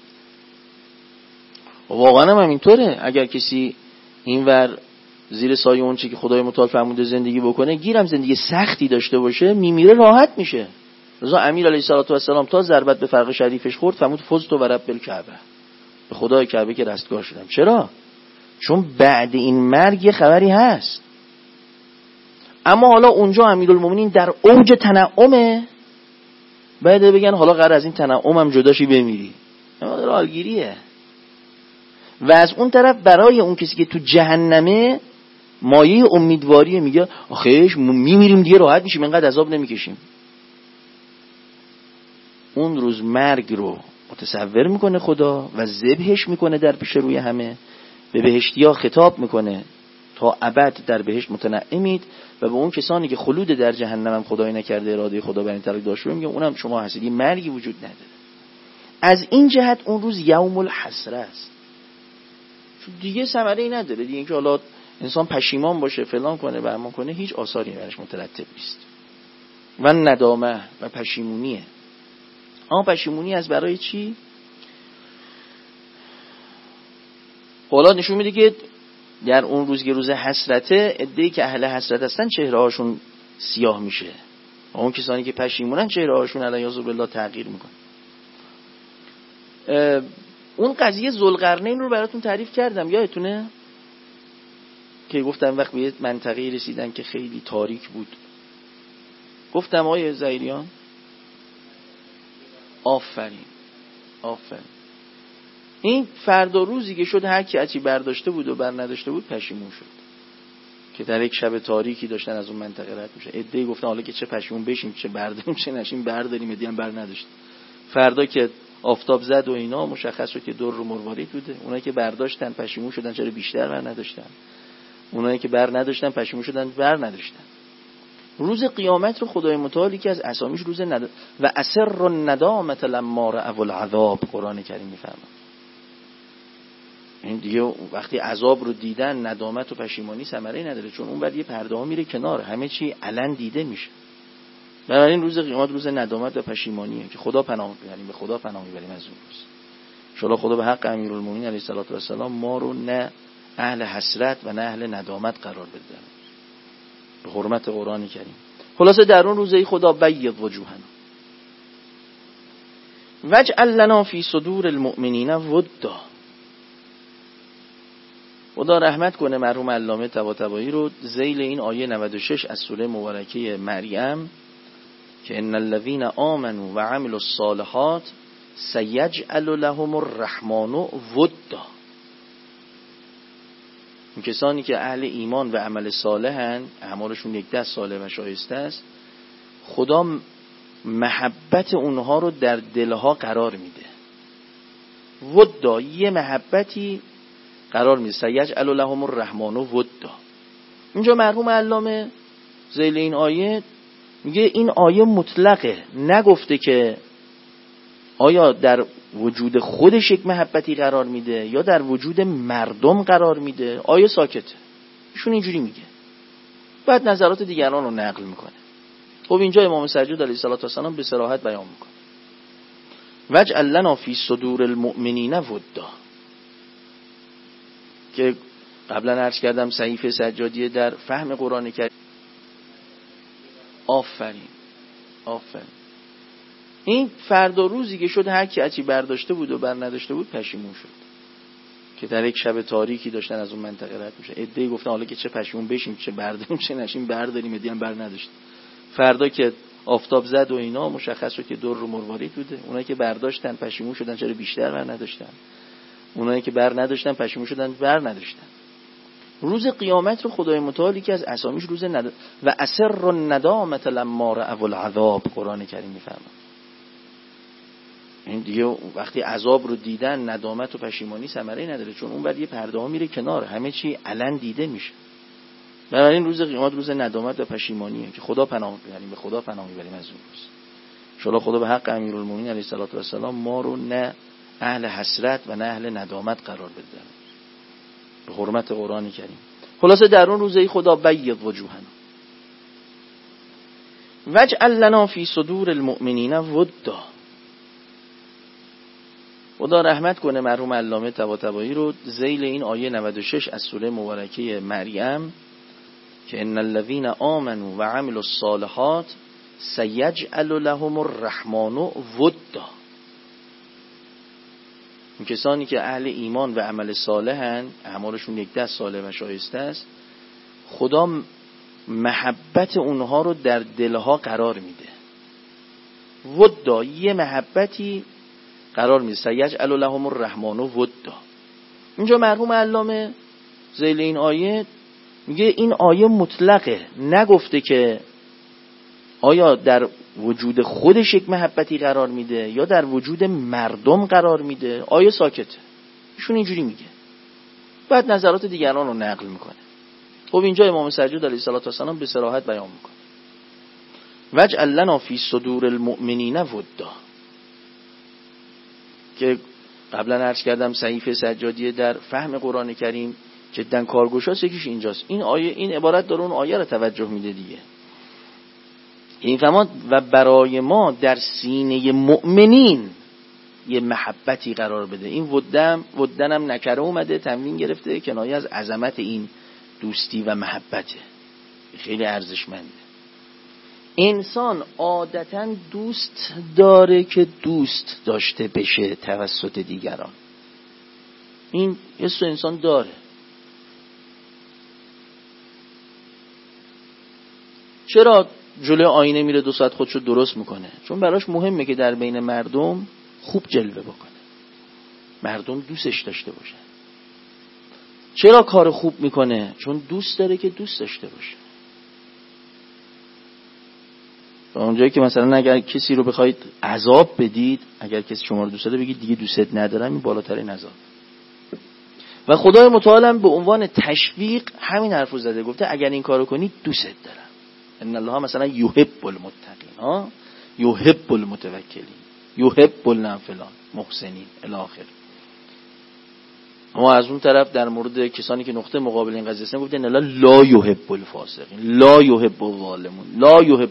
واقعا هم اینطوره. اگر کسی اینور زیر سایه اون چه که خدای متعال فرموده زندگی بکنه، گیرم زندگی سختی داشته باشه، میمیره راحت میشه. رضا امیر علیه السلام تا ضربت به فرق شریفش خورد فرمود فزت و رب الکعبه، به خدای کعبه که رستگار شدم. چرا؟ چون بعد این مرگ یه خبری هست. اما حالا اونجا امیرالمومنین در اوج تنعمه، بعد بگن حالا قرار از این تنعمم جداشی بمیری، اما در حالگیریه. و از اون طرف برای اون کسی که تو جهنمه مایه امیدواریه، میگه آخیش میمیریم دیگه راحت میشیم، اینقدر عذاب نمیکشیم. اون روز مرگ رو متصور میکنه خدا و ذبحش میکنه در پیش روی همه، به بهشتی‌ها خطاب میکنه تا ابد در بهشت متنعمید، و به اون کسانی که خلود در جهنم هم خدای نکرده اراده خدا بر این طرف داشته میگه اونم شما هستید، مرگی وجود نداره. از این جهت اون روز یوم الحسره است، چون دیگه ثمره‌ای نداره دیگه. اینکه حالا انسان پشیمان باشه فلان کنه و امان کنه، هیچ آثاری برش مترتب نیست. و ندامه و پشیمونیه. اما پشیمونی از برای چی؟ حالا نشون میده که در اون روز که روز حسرته، عده‌ای که اهل حسرت هستن چهره هاشون سیاه میشه، و اون کسانی که پشیمونن چهره هاشون علیاذ بالله تغییر میکنه. اون قضیه ذوالقرنین رو براتون تعریف کردم، یادتونه که گفتم وقت به یه منطقه رسیدن که خیلی تاریک بود، گفتم آقای زایریان آفرین. این فردا روزی که شد هر کی اچی برداشته بود و بر نداشته بود پشیمون شد که در یک شب تاریکی داشتن از اون منطقه رد میشه. عده‌ای گفتن حالا که چه پشیمون بشیم چه برداریم چه نشیم برداریم، عده‌ای هم بر نداشت. فردا که آفتاب زد و اینا مشخص شد که در رو مروارید بوده. اونایی که برداشتن پشیمون شدن چرا بیشتر بر نداشتن، اونایی که بر نداشتن پشیمون شدن بر نداشتن. روز قیامت رو خدای متعال که از اسامیش روز و اسر الندامه لما رأوا العذاب قرآن کریم میفرماید. این دیگه وقتی عذاب رو دیدن ندامت و پشیمانی ثمره نداره، چون اون بعد یه پرده ها میره کنار، همه چی علن دیده میشه. بنابراین روز قیامت روز ندامت و پشیمانیه که خدا پناه میبریم، به خدا پناه میبریم از اون روز. ان شاء الله خدا به حق امیرالمومنین علیه الصلوة و السلام ما رو نه اهل حسرت و نه اهل ندامت قرار بده به حرمت قرآن کریم. خلاصه در اون روزی خدا بیض وجوهنا واجعل لنا فی صدور المؤمنین ودا. خدا رحمت کنه مرحوم علامه طباطبایی رو ذیل این آیه 96 از سوره مبارکه مریم که ان الذين آمنوا وعملوا الصالحات سيجعل لهم الرحمن ودا. این کسانی که اهل ایمان و عمل صالحن، اعمالشون یک دست صالح و شایسته است، خدا محبت اونها رو در دلها قرار میده. ودا، یه محبتی قرار میده. سیجعل لهم الرحمن ودا. اینجا مرحوم علامه ذیل این آیه میگه این آیه مطلقه، نگفته که آیا در وجود خودش یک محبتی قرار میده یا در وجود مردم قرار میده. آیه ساکته، ایشون اینجوری میگه، بعد نظرات دیگران رو نقل میکنه. خب اینجا امام سجاد علیه السلام به صراحت بیان میکنه واجعل لنا فی صدور المؤمنین ودا، که قبلا عرض کردم صحیفه سجادیه در فهم قرآن کریم. آفرین. این فردا روزی که شد هر کی اچی برداشته بود و بر نداشته بود پشیمون شد که در یک شب تاریکی داشتن از اون منطقه رد میشه. عده‌ای گفتن حالا که چه پشیمون بشیم چه برداریم چه نشیم برداریم، عده‌ای هم بر نداشت. فردا که آفتاب زد و اینا مشخص شد که در رو مروارید بوده. اونایی که برداشتن پشیمون شدن چرا بیشتر بر نداشتن، اونایی که بر نداشتن پشیمون شدن بر نداشتن. روز قیامت رو خدای متعال که از اسامیش روز و اسر الندامه لما رأوا العذاب قرآن کریم میفرماید. این دیگه وقتی عذاب رو دیدن ندامت و پشیمانی ثمره نداره، چون اون بعد یه پرده ها میره کنار، همه چی علن دیده میشه. بنابراین روز قیامت روز ندامت و پشیمانیه که خدا پناه میبریم، به خدا پناه میبریم از اون روز. ان شاء الله خدا به حق امیرالمومنین علیه الصلوة و السلام ما رو نه اهل حسرت و نه اهل ندامت قرار بده به حرمت قرآن کریم. خلاصه در اون روزی خدا بیض وجوهنا واجعل لنا فی صدور المؤمنین ودا. خدا رحمت کنه مرحوم علامه طباطبایی رو ذیل این آیه 96 از سوره مبارکه مریم که ان الذين آمنوا وعملوا الصالحات سيجعل لهم الرحمن ودا. این کسانی که اهل ایمان و عمل صالحن، اعمالشون یک دست صالح و شایسته است، خدا محبت اونها رو در دلها قرار میده. ودا، یه محبتی قرار میده. سیجعل لهم الرحمن ودا. اینجا مرحوم علامه ذیل این آیه میگه این آیه مطلقه، نگفته که آیا در وجود خودش یک محبتی قرار میده یا در وجود مردم قرار میده. آیه ساکته، ایشون اینجوری میگه، بعد نظرات دیگران رو نقل میکنه. خب اینجا امام سجاد علیه السلام به صراحت بیان میکنه واجعل لنا فی صدور المؤمنین ودا، که قبلا عرض کردم صحیفه سجادیه در فهم قرآن کریم جدا کارگوشاست. یکیش اینجاست. این آیه، این عبارت داره اون آیه رو توجه میده دیگه. این فرمان و برای ما در سینه مؤمنین یه محبتی قرار بده. این ودنم نکره اومده، تنوین گرفته، کنایه از عظمت این دوستی و محبته، خیلی ارزشمنده. انسان عادتاً دوست داره که دوست داشته بشه توسط دیگران. این حس انسان داره. چرا جلوی آینه میره 2 ساعت خودشو درست میکنه؟ چون براش مهمه که در بین مردم خوب جلوه بکنه. مردم دوستش داشته باشن. چرا کار خوب میکنه؟ چون دوست داره که دوست داشته باشه. و اونجایی که مثلا اگر کسی رو بخواید عذاب بدید، اگر کسی شما رو دوست داره بگید دیگه دوستت ندارم، این بالاترین عذاب. و خدای متعال هم به عنوان تشویق همین حرف رو زده، گفته اگر این کارو کنید دوستت دارم. ان الله مثلا یحب المتقین، یحب المتوکلین، یحب الفلان محسنین الی آخر. اما از اون طرف در مورد کسانی که نقطه مقابل این قضیه هستن گفته ان الله لا یحب الفاسقین، لا یحب الظالمون، لا یحب.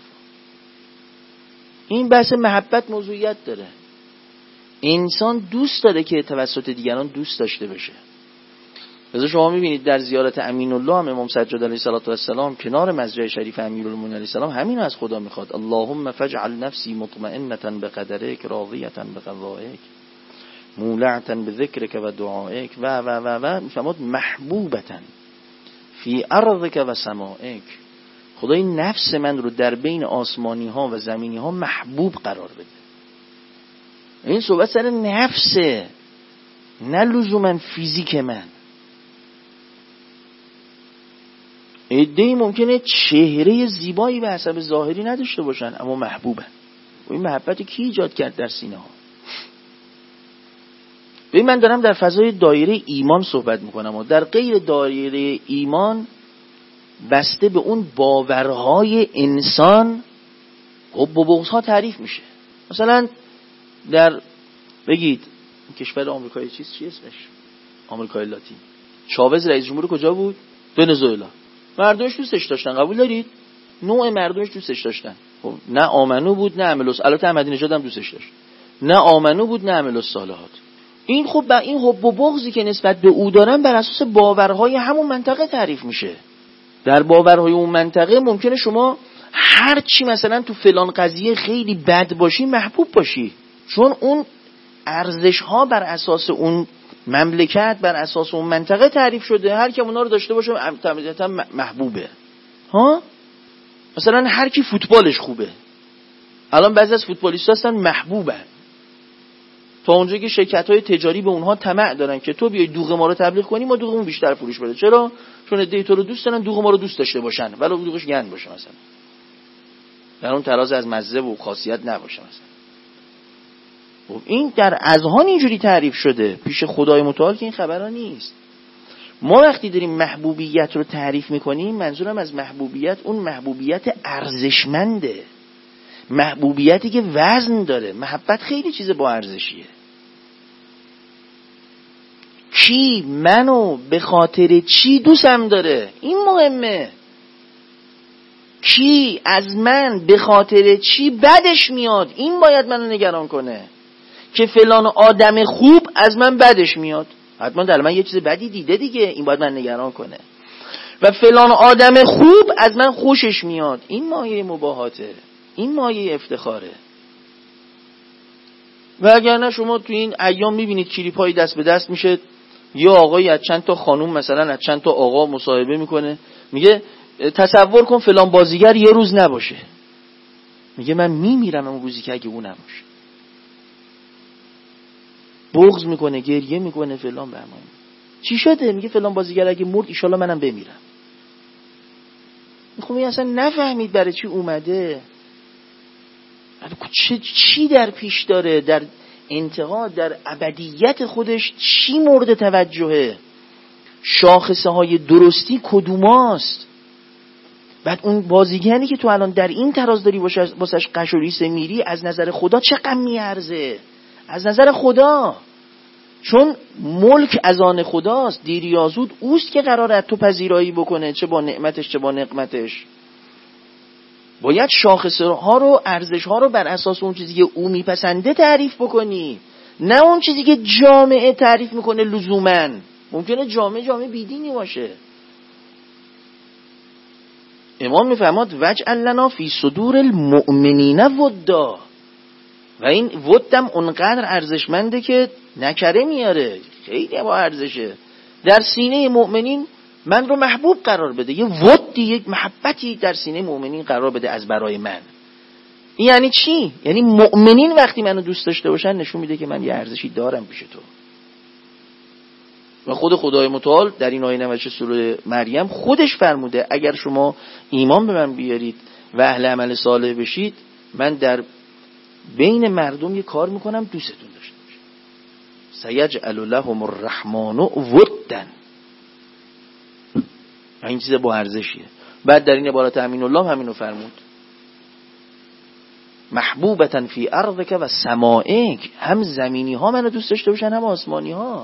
این بحث محبت موضوعیت داره. انسان دوست داره که توسط دیگران دوست داشته بشه. لذا شما میبینید در زیارت امین الله هم امام سجاد علیه السلام کنار مسجد شریف امیرالمومنین علیه السلام همین از خدا میخواد، اللهم فاجعل نفسی مطمئنة بقدرک راضیة بقضائک مولعة بذکرک و دعائک و میفرماد محبوبة فی ارضک و سمائک. خدای نفس من رو در بین آسمانی ها و زمینی ها محبوب قرار بده. این صحبت سر نفسه، نه لزوما فیزیک من. عده‌ای ممکنه چهره زیبایی به حسب ظاهری نداشته باشن اما محبوبن. و این محبت کی ایجاد کرد در سینه ها؟ ببین من دارم در فضای دایره ایمان صحبت میکنم و در غیر دایره ایمان بسته به اون باورهای انسان حب و بغض ها تعریف میشه. مثلا در بگید کشور آمریکایی چی اسمش؟ آمریکای لاتین. چاوز رئیس جمهور کجا بود؟ ونزوئلا. مردمش دوستش داشتن، قبول دارید؟ نوع مردمش دوستش داشتن. خب نه آمنو بود نه عمل الصالحات. احمدی نژاد هم دوستش داشت. نه آمنو بود نه عمل الصالحات. این خب این حب و بغضی که نسبت به او دارن بر اساس باورهای همون منطقه تعریف میشه. در باورهای اون منطقه ممکنه شما هر چی مثلا تو فلان قضیه خیلی بد باشی محبوب باشی، چون اون ارزش ها بر اساس اون مملکت بر اساس اون منطقه تعریف شده. هر کی اونا رو داشته باشه طبیعتا محبوبه. ها مثلا هر کی فوتبالش خوبه، الان بعضی از فوتبالیست‌ها هستن محبوبن تا اونجایی که شرکت‌های تجاری به اونها طمع دارن که تو بیای دوغ ما رو تبلیغ کنی ما دوغمون بیشتر فروش بده. چرا؟ چون عده‌ای تو رو دوست دارن دوغ ما رو دوست داشته باشن ولی دوغش گند باشه، مثلا در اون تراز از مزه و خاصیت نباشه مثلا. خب این در اذهان اینجوری تعریف شده، پیش خدای متعال که این خبرها نیست. ما وقتی داریم محبوبیت رو تعریف میکنیم منظورم از محبوبیت اون محبوبیت ارزشمنده، محبوبیتی که وزن داره. محبت خیلی چیز با ارزشیه. کی منو به خاطر چی دوستم داره این مهمه. کی از من به خاطر چی بدش میاد این باید منو نگران کنه. که فلان آدم خوب از من بدش میاد، حتما در من یه چیز بدی دیده دیگه، این باید من نگران کنه. و فلان آدم خوب از من خوشش میاد، این مایه مباهاته، این مایه افتخاره. و اگر نه شما تو این ایام میبینید کلیپ‌های دست به دست میشه، یه آقایی از چند تا خانوم مثلا از چند تا آقا مصاحبه میکنه، میگه تصور کن فلان بازیگر یه روز نباشه، میگه من میمیرم اون روزی که اگه اون نباشه. بغض میکنه، گریه میکنه، فلان بهمان. چی شده؟ میگه فلان بازیگر اگه مرد ایشالله منم بمیرم. خب این اصلا نفهمید برای چی اومده، چی در پیش داره، در انتها در ابدیت خودش چی مورد توجهه، شاخصه های درستی کدوماست. بعد اون بازیگری که تو الان در این تراز داری واسش قش و ریسه میری از نظر خدا چقدر میارزه؟ از نظر خدا، چون ملک از آن خداست، دیر یا زود اوست که قراره تو پذیرایی بکنه، چه با نعمتش چه با نقمتش. باید شاخصه ها رو، ارزش ها رو بر اساس اون چیزی که او میپسنده تعریف بکنی، نه اون چیزی که جامعه تعریف میکنه لزوماً. ممکنه جامعه بیدینی باشه. امام میفرماد وجعل لنا فی صدور المؤمنین ودا، و این ودم اونقدر ارزشمنده که نکره میاره، خیلی با ارزشه. در سینه مؤمنین من رو محبوب قرار بده، یه ودی، یک محبتی در سینه مؤمنین قرار بده از برای من. این یعنی چی؟ یعنی مؤمنین وقتی منو دوست داشته باشن نشون میده که من یه ارزشی دارم پیش تو. و خود خدای متعال در این آیه 96 سوره مریم خودش فرموده اگر شما ایمان به من بیارید و اهل عمل صالح بشید، من در بین مردم یه کار میکنم دوستتون داشته باشم. سیجعل لهم الرحمن ودا. این چیز با ارزشیه. بعد در این عبارت امین الله همینو فرمود. محبوبتن فی ارضک و سمائک. هم زمینی ها منو دوست داشته باشن هم آسمانی ها.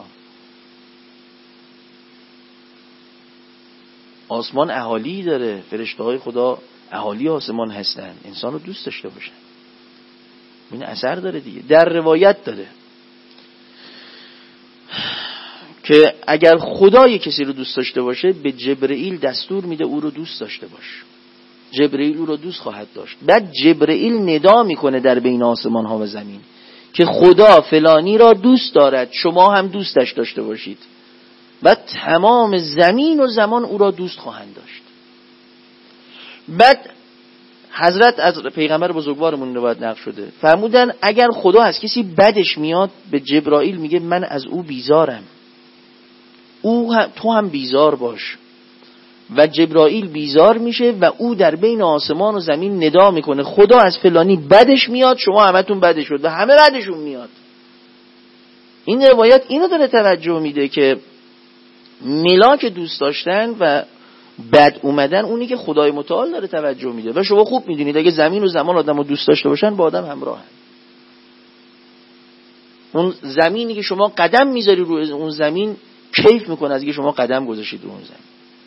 آسمان اهالی داره، فرشته های خدا اهالی آسمان هستن، انسان رو دوست داشته باشن. این اثر داره دیگه. در روایت داره که اگر خدای کسی رو دوست داشته باشه به جبرئیل دستور میده او رو دوست داشته باش. جبرئیل او رو دوست خواهد داشت. بعد جبرئیل ندا میکنه در بین آسمان ها و زمین که خدا فلانی را دوست دارد، شما هم دوستش داشته باشید. بعد تمام زمین و زمان او را دوست خواهند داشت. بعد حضرت از پیغمبر بزرگوارمون روایت نقل شده فرمودن اگر خدا از کسی بدش میاد به جبرائیل میگه من از او بیزارم، تو هم بیزار باش. و جبرائیل بیزار میشه و او در بین آسمان و زمین ندا میکنه خدا از فلانی بدش میاد، شما همتون بدش شد و همه بدشون میاد. این روایت اینو داره توجه میده که ملاک دوست داشتن و بد اومدن اونی که خدای متعال داره توجه میده. و شما خوب میدونید اگه زمین و زمان آدمو دوست داشته باشن با آدم همراهن. اون زمینی که شما قدم میذاری روی اون زمین کیف میکنه از اینکه شما قدم گذاشتید رو اون زمین.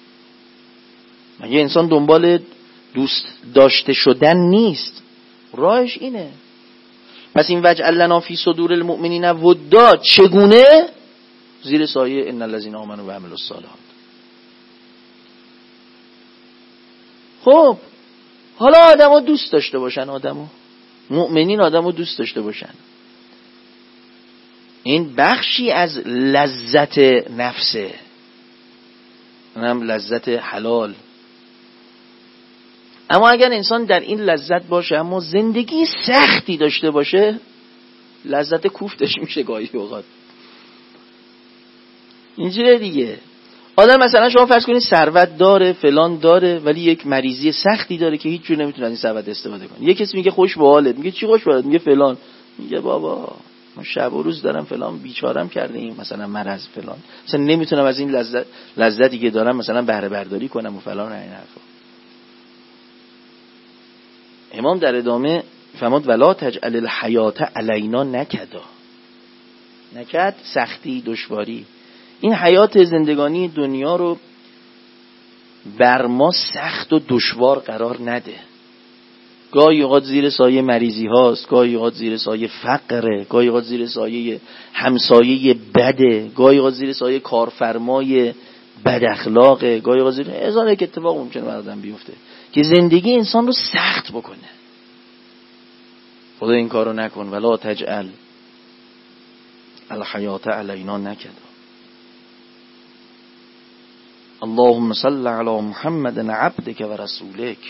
مگه انسان دنبال دوست داشته شدن نیست؟ راهش اینه. پس این وجعل لنا فی صدور المؤمنین ودا چگونه؟ زیر سایه ان الذین آمنوا و عملوا الصالحات. خب حالا آدمو دوست داشته باشن، مؤمنین آدمو دوست داشته باشن، این بخشی از لذت نفسه، اونم لذت حلال. اما اگر انسان در این لذت باشه اما زندگی سختی داشته باشه لذت کوفتش میشه گاهی اوقات. اینجوریه دیگه. آدم مثلا شما فرض کنید ثروت داره فلان داره ولی یک مریضی سختی داره که هیچ جور نمیتونه از این ثروت استفاده کنه. یه کسی میگه خوش به حالت، میگه چی خوش به حالت؟ میگه فلان. میگه بابا من شب و روز دارم فلان بیچارم کرده این مثلا مرض فلان، مثلا نمیتونم از این لذتی که دارم مثلا بهره برداری کنم و فلان این حرفا. امام در ادامه فرمود ولا تجعل الحیات علینا نکدا. نکد سختی دشواری. این حیات زندگانی دنیا رو بر ما سخت و دشوار قرار نده. گاهی اوقات زیر سایه مریضی هاست، گاهی اوقات زیر سایه فقره، گاهی اوقات زیر سایه همسایه بده، گاهی اوقات زیر سایه کارفرمای بد اخلاقه، گاهی اوقات زیر هزار یک اتفاق ممکنه بر آدم بیفته که زندگی انسان رو سخت بکنه. خدا این کارو نکن. ولا تجعل الحیات علینا نکدا. اللهم صل علی محمد عبدک و رسولک.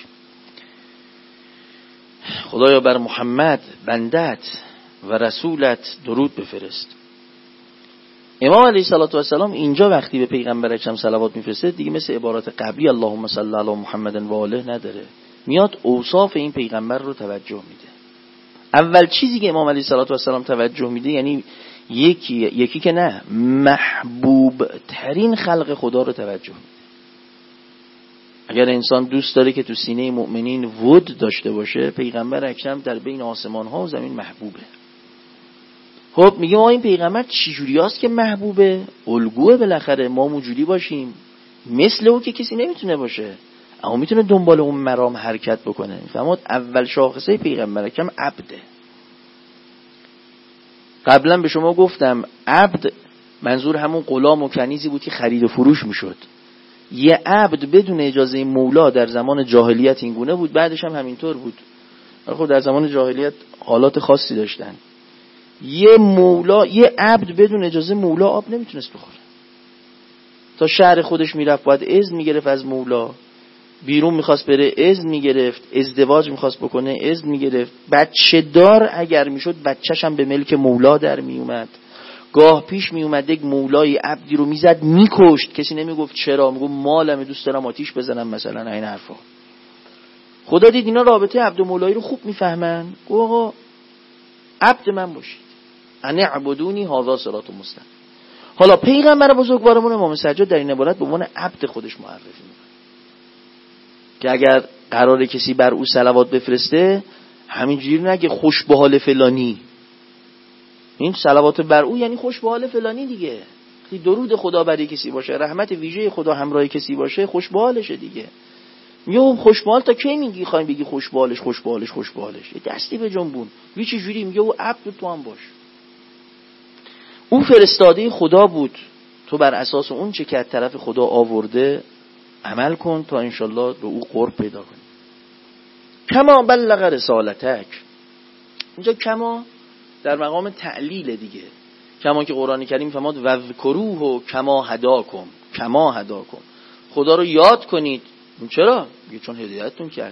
خدایا بر محمد بندت و رسولت درود بفرست. امام علیه السلام اینجا وقتی به پیغمبر اکرم صلوات میفرسته دیگه مثل عبارات قبلی اللهم صل علی محمد و آله نداره، میاد اوصاف این پیغمبر رو توجه میده. اول چیزی که امام علیه السلام توجه میده یعنی یکی که نه محبوب ترین خلق خدا رو توجه میده. اگر انسان دوست داره که تو سینه مؤمنین ود داشته باشه پیغمبر اکرم در بین آسمان ها و زمین محبوبه. خب میگه ما این پیغمبر چی جوری است که محبوبه؟ الگوه بالاخره ما موجودی باشیم مثل او که کسی نمیتونه باشه اما میتونه دنبال اون مرام حرکت بکنه. فرمود اول شاخصه پیغمبر اکرم عبده. قبلا به شما گفتم عبد منظور همون غلام و کنیزی بود که خرید و فروش میشد. یه عبد بدون اجازه مولا در زمان جاهلیت این گونه بود، بعدش هم همینطور بود. خب در زمان جاهلیت حالات خاصی داشتن. یه عبد بدون اجازه مولا آب نمیتونست بخوره. تا شهر خودش میرفت باید اذن میگرفت از مولا. بیرون میخواست بره اذن میگرفت، ازدواج میخواست بکنه اذن میگرفت، بچه دار اگر میشد بچه‌ش هم به ملک مولا در میومد. گاه پیش میومد یک مولای عبدی رو میزد میکشت، کسی نمیگفت چرا، میگفت مالمه دوست دارم آتیش بزنم مثلا، این حرفا. خدا دید اینا رابطه عبد و مولایی رو خوب میفهمن، گفت آقا عبد من باشید، ان اعبدونی هذا صراط مستقیم. حالا پیغمبر بزرگوارمون امام سجاد در این عبارت به عنوان عبد خودش معرفی میکنه که اگر قراره کسی بر او صلوات بفرسته همینجوری نگه خوش به حال فلانی، این صلوات بر او یعنی خوش به حال فلانی دیگه. درود خدا بر کسی باشه، رحمت ویژه خدا همراه کسی باشه، خوش به حالشه دیگه. میگه خوش به حال تا کی میگی خوایم بگی خوش به حالش خوش به حالش خوش به حالش، دستی به جنبون وی چه جوری میگه او عبد تو هم باش. او فرستاده خدا بود، تو بر اساس اون چه که از طرف خدا آورده عمل کن تا انشالله به او قرب پیدا کنی. کما بلغ رسالتک، اینجا کما در مقام تعلیل دیگه، کما که قرآن کریم فرمود وذکروه کما هداکم، کما هداکم، خدا رو یاد کنید. چرا؟ میگه چون هدایتتون کرد.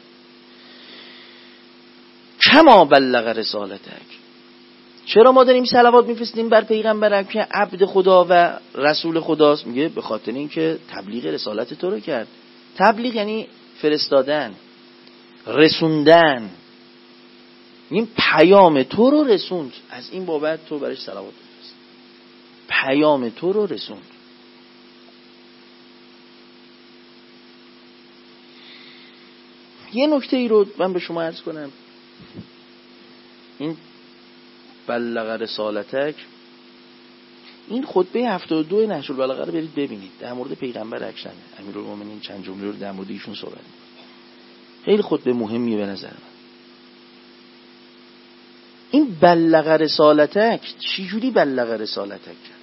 کما بلغ رسالتک، چرا ما داریم صلوات میفرستیم بر پیغمبر که عبد خدا و رسول خداست؟ میگه به خاطر اینکه تبلیغ رسالت تو رو کرد. تبلیغ یعنی فرستادن، رسوندن، این پیام تو رو رسوند، از این بابت تو برش صلوات بفرست، پیام تو رو رسوند. یه نکته ای رو من به شما عرض کنم، این بلغ رسالتک، این خطبه 72 نهج البلاغه رو برید ببینید، در مورد پیغمبر اکرم امیرالمومنین چند جمله رو در مورد ایشون صحبت می‌کنه. خیلی خطبه مهمیه به نظر من. این بلغ رسالتک چی جوری بلغ رسالتک کرد؟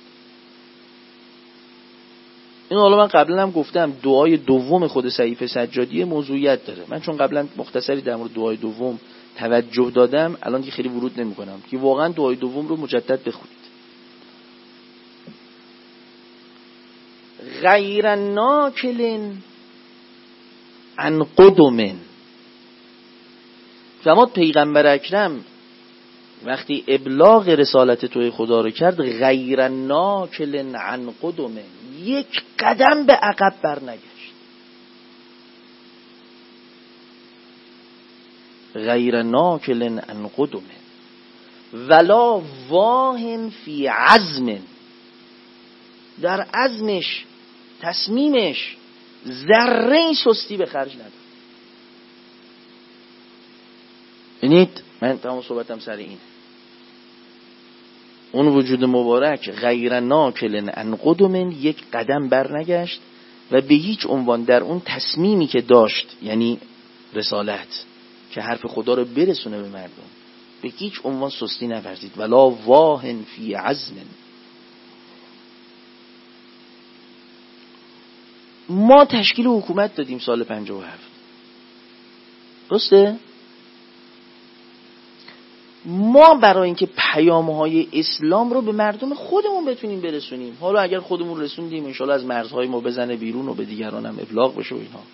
این حالا من قبلا هم گفتم دعای دوم خود سیف سجادی موضوعیت داره. من چون قبلا مختصری در مورد دعای دوم توجه دادم، الان دیگه خیلی ورود نمی‌کنم که واقعا دعای دوم رو مجدد بخونید. غیر ناکل عن قدم، فرمود پیغمبر اکرم وقتی ابلاغ رسالت توی خدا رو کرد، غیر ناکل عن قدم، یک قدم به عقب برنگشت. غیر ناکل عن قدم ولا واهن فی عزم، در عزمش تصمیمش ذره سستی به خرج نداد. ببینید من تمام صحبتم سر اینه، اون وجود مبارک غیر ناکل عن قدم، یک قدم برنگشت و به هیچ عنوان در اون تصمیمی که داشت، یعنی رسالت که حرف خدا رو برسونه به مردم، به هیچ عنوان سستی نورزید. ولا واهن فی عزم. ما تشکیل حکومت دادیم سال 57، درسته؟ ما برای اینکه پیام‌های اسلام رو به مردم خودمون بتونیم برسونیم، حالا اگر خودمون رسوندیم انشالله از مرزهای ما بزنه بیرون و به دیگران هم ابلاغ بشه و اینها.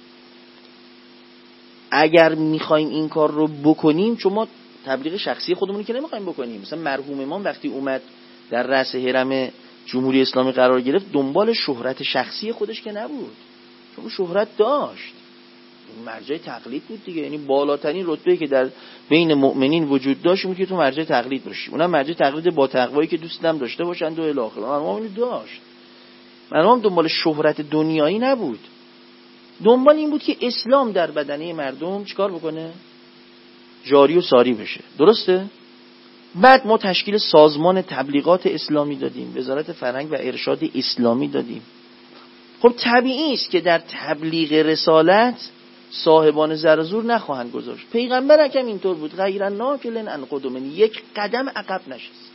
اگر میخوایم این کار رو بکنیم، چون ما تبلیغ شخصی خودمون که نمیخوایم بکنیم، مثلا مرحوم امام وقتی اومد در رأس هرم جمهوری اسلامی قرار گرفت، دنبال شهرت شخصی خودش که نبود، چون شهرت داشت، مرجع تقلید بود دیگه. یعنی بالاترین رتبه‌ای که در بین مؤمنین وجود داشت بود که تو مرجع تقلید باشی، اونم مرجع تقلید با تقوایی که دوست دم داشته باشند و الی آخر. مرحوم داشت، مرحوم دنبال شهرت دنیایی نبود، دنبال این بود که اسلام در بدنه مردم چیکار بکنه؟ جاری و ساری بشه. درسته؟ بعد ما تشکیل سازمان تبلیغات اسلامی دادیم، وزارت فرهنگ و ارشاد اسلامی دادیم. خب طبیعی است که در تبلیغ رسالت صاحبان زر و زور نخواهند گذاشت. پیغمبر اکرم اینطور بود، غیر ناکل عن قدم، یک قدم عقب نشست.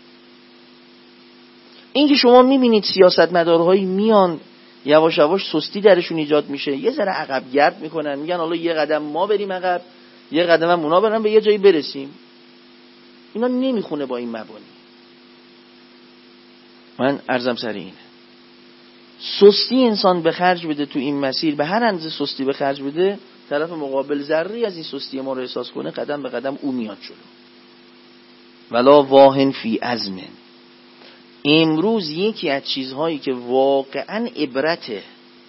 این که شما میبینید سیاستمدارهایی میان یواش یواش سستی درشون ایجاد میشه، یه ذره عقب گرد میکنن، میگن حالا یه قدم ما بریم عقب، یه قدم هم اونا برن، به یه جایی برسیم. اینا نمیخونه با این مبانی. من عرضم سر اینه سستی انسان به خرج بده تو این مسیر، به هر اندازه سستی به خرج بده، طرف مقابل ذره از این سستی ما رو احساس کنه، قدم به قدم او میاد جلو. ولا واهن فی عزم. امروز یکی از چیزهایی که واقعا عبرته،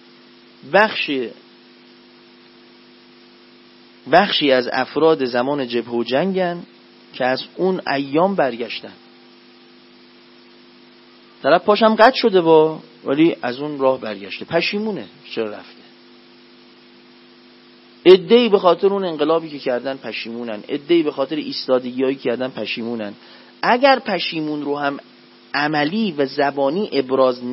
بخشی از افراد زمان جبهه و جنگن که از اون ایام برگشتن. طرف پاشم قطع شده ولی از اون راه برگشته، پشیمونه چرا رفته. عده‌ای به خاطر اون انقلابی که کردن پشیمونن، عده‌ای به خاطر ایستادگی‌هایی که کردن پشیمونن. اگر پشیمون رو هم عملی و زبانی ابراز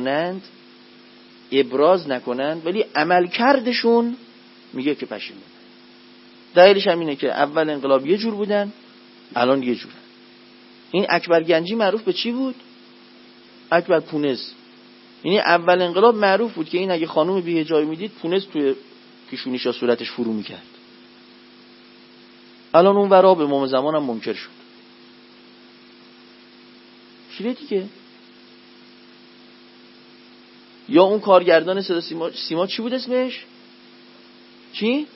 نکنند ولی عمل کردشون میگه که پشیمون. دلیلش هم اینه که اول انقلاب یه جور بودن، الان یه جورن. این اکبر گنجی معروف به چی بود؟ اکبر پونز. یعنی اول انقلاب معروف بود که این اگه خانوم بی‌حجابی میدید پونز توی پیشونیش یا صورتش فرو میکرد. الان اون ورا به امام زمان هم منکر شد. چیه دیگه؟ یا اون کارگردان صدا سیما چی بود اسمش؟ چی؟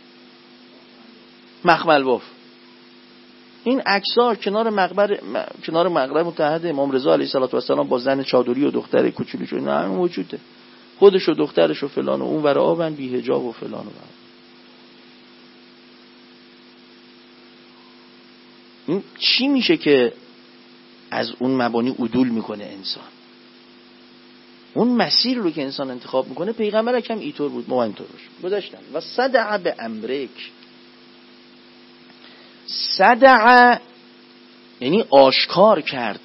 مخمل باف. این عکس‌ها کنار مقبره متحد امام رضا علیه السلام با زن چادری و دختر کوچولوش اینا هم موجوده. خودش و دخترش و فلان و اون ور آبن بی حجاب و فلان و این چی میشه که از اون مبانی عدول میکنه انسان؟ اون مسیر رو که انسان انتخاب میکنه، پیغمبر اکرم اینطور بود، ما اینطور باشه گذاشتن. و صدع به امرک، صدع یعنی آشکار کرد.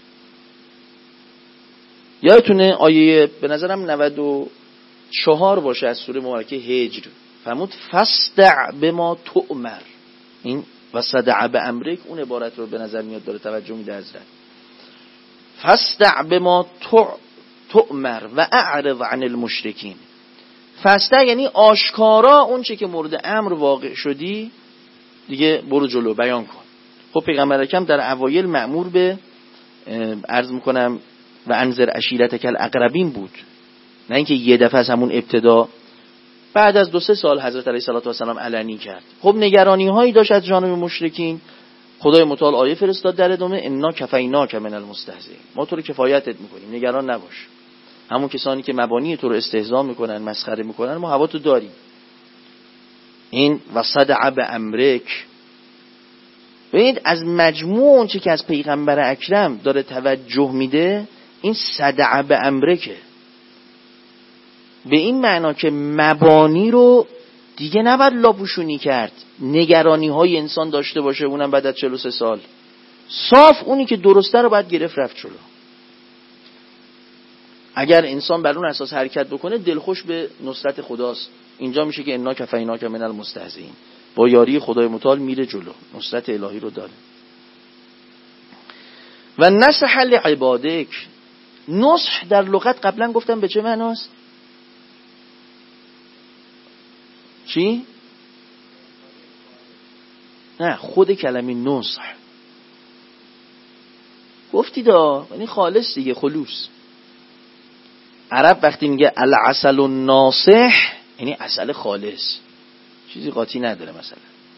یادتونه آیه به نظرم 94 باشه از سوره مبارکه هجر، فرمود فاصدع بما تؤمر. این و صدع به امرک اون عبارت رو به نظر میاد داره توجه میده حضرت. فاصدع بما تؤمر و اعرض عن المشرکین. فاصدع یعنی آشکارا اون چه که مورد امر واقع شدی دیگه برو جلو بیان کن. خب پیغمبر اکرم در اوایل مأمور به عرض میکنم و انذر عشیرتک الاقربین بود، نه اینکه یه دفعه از همون ابتدا. بعد از 2-3 سال حضرت علیه السلام علنی کرد. خب نگرانی هایی داشت از جانب مشرکین. خدای متعال آیه فرستاد در ادامه انا کفیناک من المستهزئین، ما تو رو کفایتت میکنیم، نگران نباش. همون کسانی که مبانی تو رو استهزا میکنن، مسخره میکنن، ما هوا تو داریم. این وصدع به امرک. ببینید از مجموع اون چه که از پیغمبر اکرم داره توجه میده، این صدع به امرکه. به این معنا که مبانی رو دیگه نباید لاپوشونی کرد، نگرانی های انسان داشته باشه، اونم بعد از 43 سال. صاف اونی که درسته رو باید گرفت رفت جلو. اگر انسان بر اون اساس حرکت بکنه دلخوش به نصرت خداست. اینجا میشه که انا کفیناک من المستهزئین، با یاری خدای متعال میره جلو، نصرت الهی رو داره. و نصح لعبادک، نصح در لغت قبلا گفتم به چه معناست؟ چی؟ نه، خود کلمه نصح گفتی دا یعنی خالص دیگه، خلوص. عرب وقتی میگه العسل الناصح یعنی عسل خالص، چیزی قاطی نداره. مثلا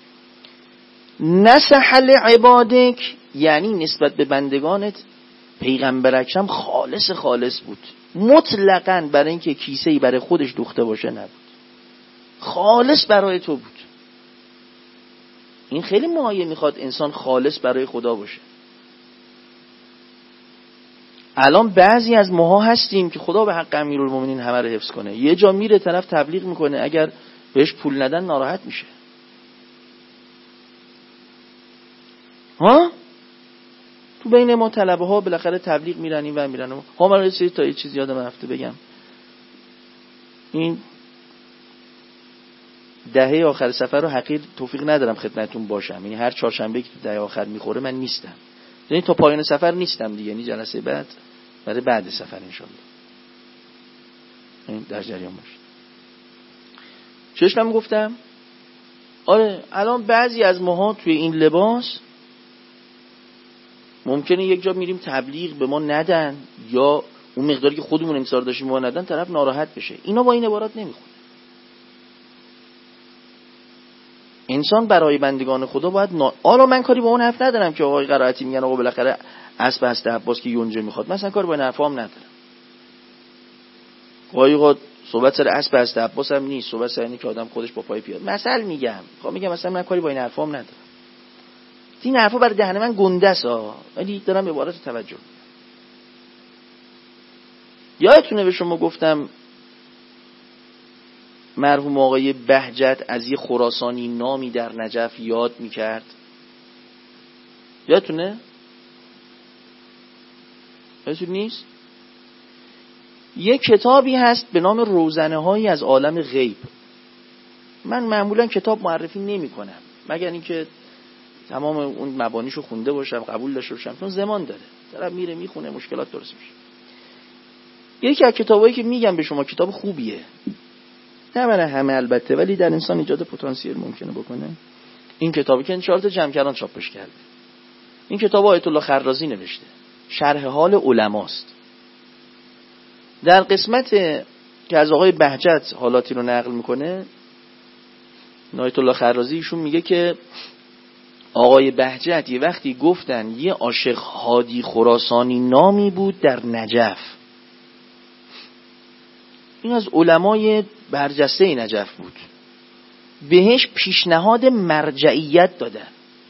نصح لعبادک یعنی نسبت به بندگانت پیغمبر اکرم خالص بود، مطلقاً برای اینکه کیسه‌ای برای خودش دوخته باشه نبود، خالص برای تو بود. این خیلی مایه میخواد انسان خالص برای خدا باشه. الان بعضی از ماها هستیم که خدا به حق امیرالمومنین همه رو حفظ کنه، یه جا میره طرف تبلیغ میکنه، اگر بهش پول ندن ناراحت میشه. ها؟ تو بین ما طلبه ها بالاخره تبلیغ میرن این و میرن. ها من رسید تا یه چیز یادم رفته بگم. این دهه آخر سفر رو حقیر توفیق ندارم خدمتتون باشم، یعنی هر چهارشنبه که دهه آخر میخوره من نیستم، یعنی تا پایان سفر نیستم دیگه، یعنی جلسه بعد برای بعد سفر انشالله این در جریان باشید. چشم گفتم آره الان بعضی از ماها توی این لباس ممکنه یک جا میریم تبلیغ به ما ندن، یا اون مقداری که خودمون انتظار داشتیم ما ندن طرف ناراحت بشه. اینا با این عبارات نمیخونه. انسان برای بندگان خدا باید حالا من کاری با اون حرف ندارم که آقای قرائتی میگن آقا بالاخره اسب هست عباس که یونجه میخواد، مثلا کاری با این حرفام ندارم. گاهی صحبت سر اسب هست عباس هم نیست، صحبت سر اینه که آدم خودش با پای پیاده. مثلا میگم مثلا من کاری با این حرفام ندارم. این حرفا برای دهن من گنده است ولی دارم عبارات توجه. یادتونه به شما گفتم مرحوم آقای بهجت از یه خراسانی نامی در نجف یاد میکرد؟ یادتونه؟ یادتون نیست؟ یه کتابی هست به نام روزنه‌هایی از عالم غیب. من معمولا کتاب معرفی نمی کنم مگر اینکه تمام اون مبانیشو خونده باشم، قبول داشته باشم، چون زمان داره طرف میره میخونه مشکلات درست میشه. یکی از کتابایی که میگم به شما کتاب خوبیه، نه برای همه البته ولی در انسان ایجاد پتانسیل ممکنه بکنه. این کتابی که انشالله جمکران چاپش کرده، این کتاب آیت الله خرازی نوشته، شرح حال علماست. در قسمت که از آقای بهجت حالاتی رو نقل میکنه، آیت الله خرازی ایشون میگه که آقای بهجت یه وقتی گفتن یه عاشق هادی خراسانی نامی بود در نجف. این از علمای برجسته نجف بود، بهش پیشنهاد مرجعیت دادن.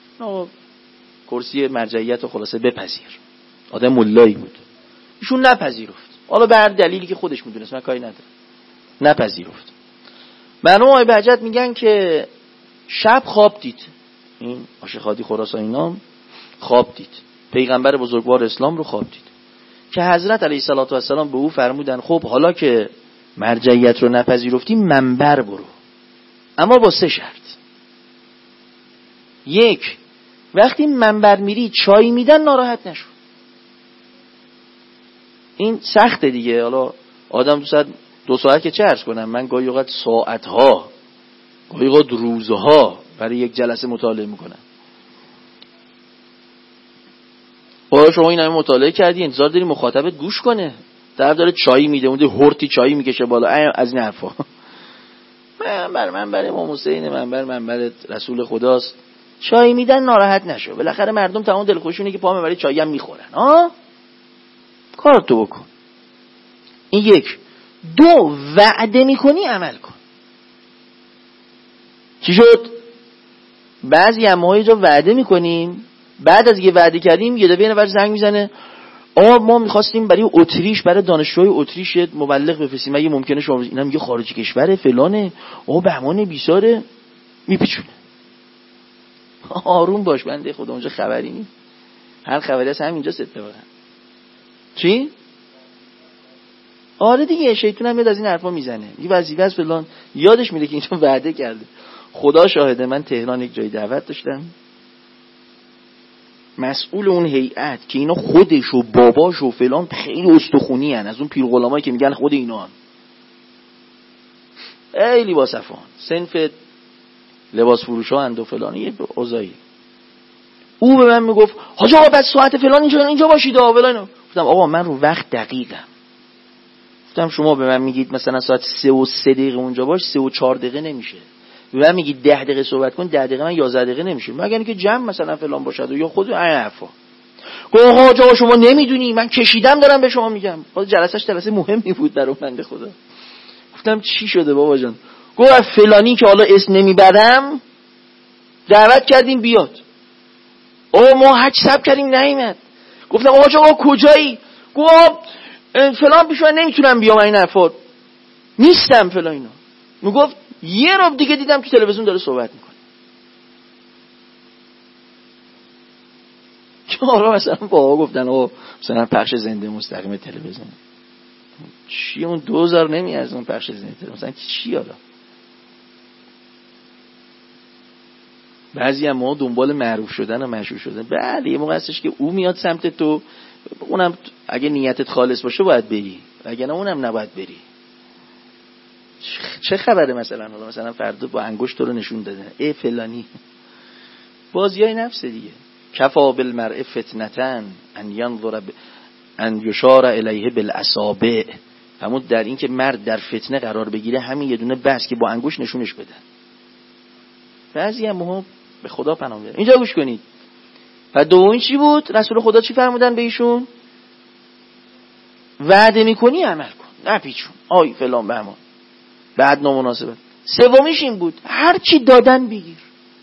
کرسی مرجعیت رو خلاصه بپذیر. آدم ملایی بود، ایشون نپذیرفت. حالا به هر دلیلی که خودش میدونست، من کاری ندارم، نپذیرفت. مرحوم آقای بهجت میگن که شب خواب دید، این عاشق هادی خراسانی نام خواب دید، پیغمبر بزرگوار اسلام رو خواب دید که حضرت علیه السلام به او فرمودن خب حالا که مرجعیت رو نپذیرفتی منبر برو، اما با 3 شرط. 1، وقتی منبر میری چای میدن ناراحت نشو. این سخته دیگه، حالا آدم 2 ساعت که چه عرض کنم، من گاهی اوقات ساعتها، گاهی اوقات روزها برای یک جلسه مطالعه میکنم. شما این همه مطالعه کردی انتظار داری مخاطبت گوش کنه، طرف داره چایی میده، اون هورتی چایی میکشه بالا، از این حرفا. منبر امام حسین، منبر رسول خداست، چای میدن ناراحت نشو، بالاخره مردم تمام دلخوشونه که پا برای چایی هم میخورن. کارتو بکن. این 1. 2، وعده میکنی عمل کن. چی شد؟ بعضی ما یه جا وعده میکنیم، بعد از یه وعده کردیم یه دفعه نفر زنگ میزنه ما میخواستیم برای اتریش، برای دانشجوهای اتریش مبلغ بفرستیم، اگه ممکنه شما. اینا میگه خارج کشوره فلانه، بهمان بیساره، میپیچونه. آروم باش بنده خدا، اونجا خبری نیست، هر خبری هست همینجاست اتفاقا. چی؟ آره دیگه، شیطان هم میاد از این حرفا میزنه، یه وظیفه است فلان، یادش میره که اینجا وعده کرده. خدا شاهده، من تهران یک جای دعوت داشتم، مسئول اون هیئت که اینا خودش و باباش و فلان خیلی استخونی هن، از اون پیر غلامایی که میگن خود اینا هن. خیلی باصفان، صنف لباس فروش ها هند و فلان، یه اوضاعی. او به من میگفت حاج آقا بعد ساعت فلان اینجا باشید فلان. گفتم آقا من رو وقت دقیقم. گفتم شما به من میگید مثلا ساعت 3:03 اونجا باش، 3:04 نمیشه. به من میگید 10 دقیقه صحبت کن، 10 دقیقه من 11 دقیقه نمیشه، مگر اینکه جمع مثلا فلان باشد یا خود این حرفا. گفت آقا شما نمیدونی، من کشیدم دارم به شما میگم. خود جلسه مهمی بود برای بنده خدا. گفتم چی شده بابا جان؟ گفت فلانی که حالا اسم نمیبرم دعوت کردیم بیاد، ما حج ثبت کردیم نیومد. گفتم آقا کجایی؟ گفت فلان پیش من نمیتونم بیام، این حرفا نیستم فلان اینا. میگفت یه رب دیگه دیدم تو تلویزیون داره صحبت میکنه. چرا مثلا بابا گفتن مثلا پخش زنده مستقیم تلویزیون چی، اون 2000 نمیارزه اون پخش زنده تلویزیون، مثلا چی؟ حالا بعضی هم ما دنبال معروف شدن و مشهور شدن. بله یه موقع هستش که او میاد سمت تو، اونم اگه نیتت خالص باشه باید بری، اگه نه اونم نباید بری. چه خبره مثلا فردا با انگشت تو رو نشون دادن فلانی. بازیای نفس دیگه. کفا بالمرء فتنتن ان ينظر ان یشار الیه بالاصابع، همون در این که مرد در فتنه قرار بگیره همین یه دونه بس که با انگوش نشونش بدن. بعضی هم به خدا پناه میبرن. اینجا گوش کنید. و دومین چی بود؟ رسول خدا چی فرمودن به ایشون؟ وعده میکنی عمل کن، نپیچون آی فلان بهمان بعد نامناسبت. سومیش این بود هر چی دادن بگیر.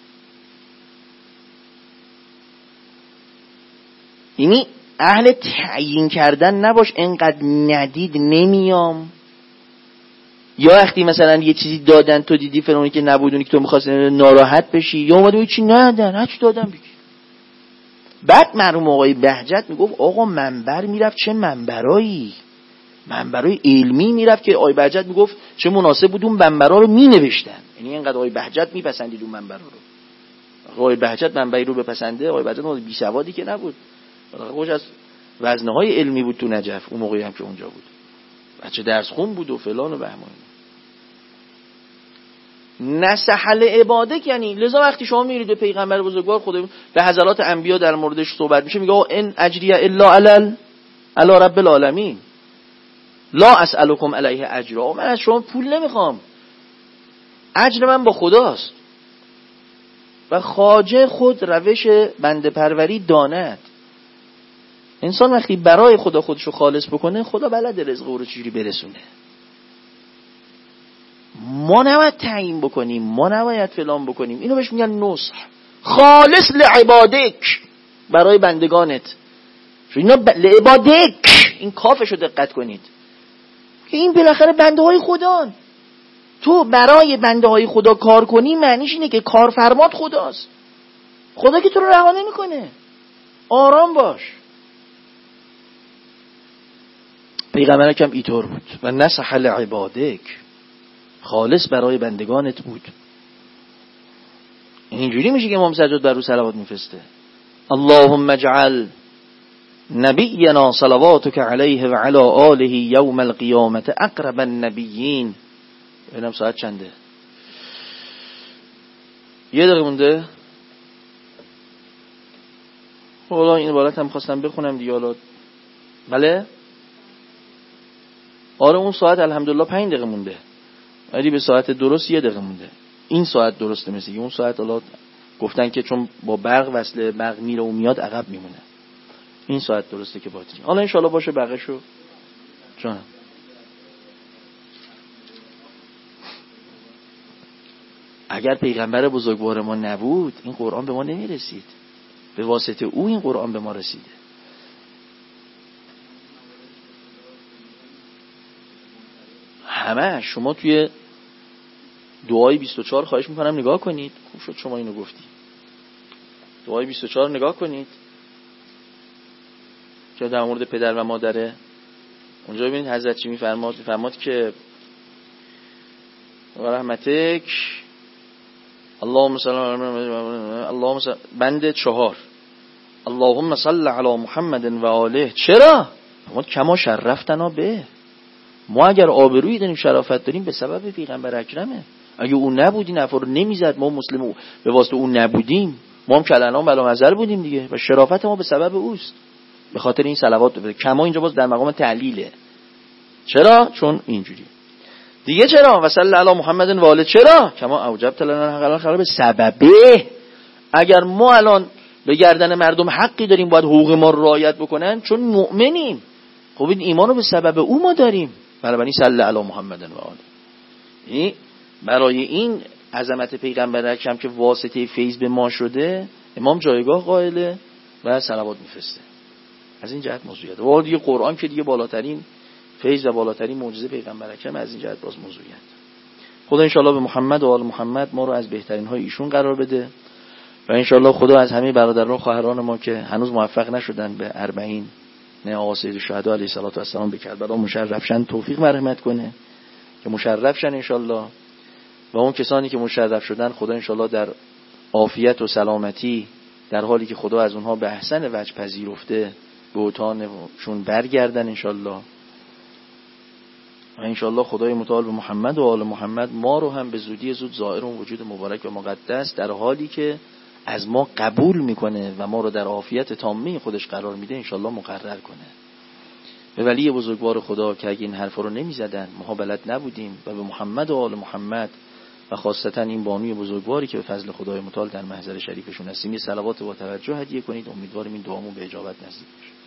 یعنی اهل تعیین کردن نباش، انقدر ندید نمیام، یا وقتی مثلا یه چیزی دادن تو دیدی فلانی که نبودونی که تو می‌خواستی ناراحت بشی، یا اومدی چی ندادن هر چی دادن بگیر. بعد مرحوم آقای بهجت میگفت آقا منبر میرفت، چه منبرایی، منبرای علمی میرفت که آقای بهجت میگفت چه مناسب بود اون منبرا رو مینوشتن. یعنی اینقدر آقای بهجت میپسندید اون منبرا رو. آقای بهجت منبری رو بپسنده، آقای بهجت بی سوادی که نبود، خوش از وزنه‌های علمی بود تو نجف اون موقعی هم که اونجا بود، بچه درس خون بود و فلان و بهمان. نسحل عباده یعنی لذا وقتی شما میرید به پیغمبر بزرگوار خدا به حضرات انبیا در موردش صحبت میشه، میگه ان اجریه الا علی رب العالمین لا اسالکم علیه اجرا. من از شما پول نمیخوام، اجر من با خداست و خواجه خود روش بنده پروری داند. انسان وقتی برای خدا خودشو خالص بکنه خدا بلد رزق او رو چجوری برسونه. ما نباید تعیین بکنیم، ما نباید فلان بکنیم. اینو بهش میگن نصح خالص لعبادک، برای بندگانت. اینا لعبادک، این کافشو دقت کنید که این بالاخره بنده های خدان. تو برای بنده های خدا کار کنی معنیش اینه که کارفرمات خداست. خدا که تو رو رها نمیکنه، آرام باش. پیغمبر اکرم اینطور بود و نصح لعبادک، خالص برای بندگانت بود. اینجوری میشه که امام سجاد بر رو صلوات میفرسته. اللهم اجعل نبینا صلواتک علیه و علی آله یوم القیامت اقرب النبیین. ببینم ساعت چنده؟ یه دقیقه مونده. حالا این عبارت هم خواستم بخونم دیگه. حالا بله آره اون ساعت الحمدلله 5 دقیقه مونده، ولی به ساعت درست 1 دقیقه مونده. این ساعت درسته، مثل اون ساعت حالا گفتن که چون با برق وصله برق میره و میاد عقب میمونه. این ساعت درسته که باتری. حالا ان شاءالله باشه بقیه‌شو جان. اگر پیغمبر بزرگوار ما نبود این قرآن به ما نمیرسید، به واسطه او این قرآن به ما رسیده. همه شما توی دعای 24 خواهش میکنم نگاه کنید. خوب شد شما اینو گفتی. دعای 24 نگاه کنید که در مورد پدر و مادره. اونجا ببینید حضرت چی میفرماد که و رحمتک اللهم صل اللهم بند 4 اللهم صل علی محمد و آله. چرا؟ ما کما شرفتنا به، ما اگر آبرویی داریم شرافت داریم به سبب پیغمبر اکرمه. اگه اون نبودی نفر نمیزد، ما مسلم به واسطه اون نبودیم، ما هم کلنا بلا نظر بودیم دیگه و شرافت ما به سبب اوست. به خاطر این صلوات بده. کما اینجا باز در مقام تعلیله. چرا؟ چون اینجوری دیگه. چرا؟ و صلی علی محمد و آله. چرا؟ کما اوجبت لنا حق به سببه. اگر ما الان به گردن مردم حقی داریم باید حقوق ما رو رعایت بکنن چون مؤمنیم. خب این ایمانو به سبب او ما داریم. بنابراین صلی علی محمد و آله. این برای این عظمت پیغمبر اکرم که واسطه فیض به ما شده امام جایگاه قائله و صلوات میفرسته. از این جهت موضوعیت. و دیگه قرآن که دیگه بالاترین فیض و بالاترین معجزه پیغمبر اکرم، از این جهت باز موضوعیت. خدا ان شاءالله به محمد و آل محمد ما رو از بهترین های ایشون قرار بده و ان شاءالله خدا از همه برادران و خواهران ما که هنوز موفق نشدن به 40 نه آقا سید الشهدا علیه الصلاه و السلام به کربلا مشرف شن توفیق مرحمت کنه که مشرف شن ان شاءالله. و اون کسانی که مشرف شدن خدا ان شاءالله در عافیت و سلامتی در حالی که خدا از اونها به احسن وجه پذیرفته به اتانشون برگردن ان شاءالله. و ان شاءالله خدای متعال به محمد و آل محمد ما رو هم به زودی زود ظاهر اون وجود مبارک و مقدس در حالی که از ما قبول میکنه و ما رو در عافیت تامه خودش قرار میده ان شاءالله مقرر کنه. به ولی بزرگوار خدا که اگه این حرفا رو نمیزدن ما بلد نبودیم، و به محمد و آل محمد و خاصتا این بانوی بزرگواری که به فضل خدای متعال در محضر شریفشون هستیم یه صلوات با توجه هدیه کنید. امیدواریم این دعامون به اجابت نصیب بشه.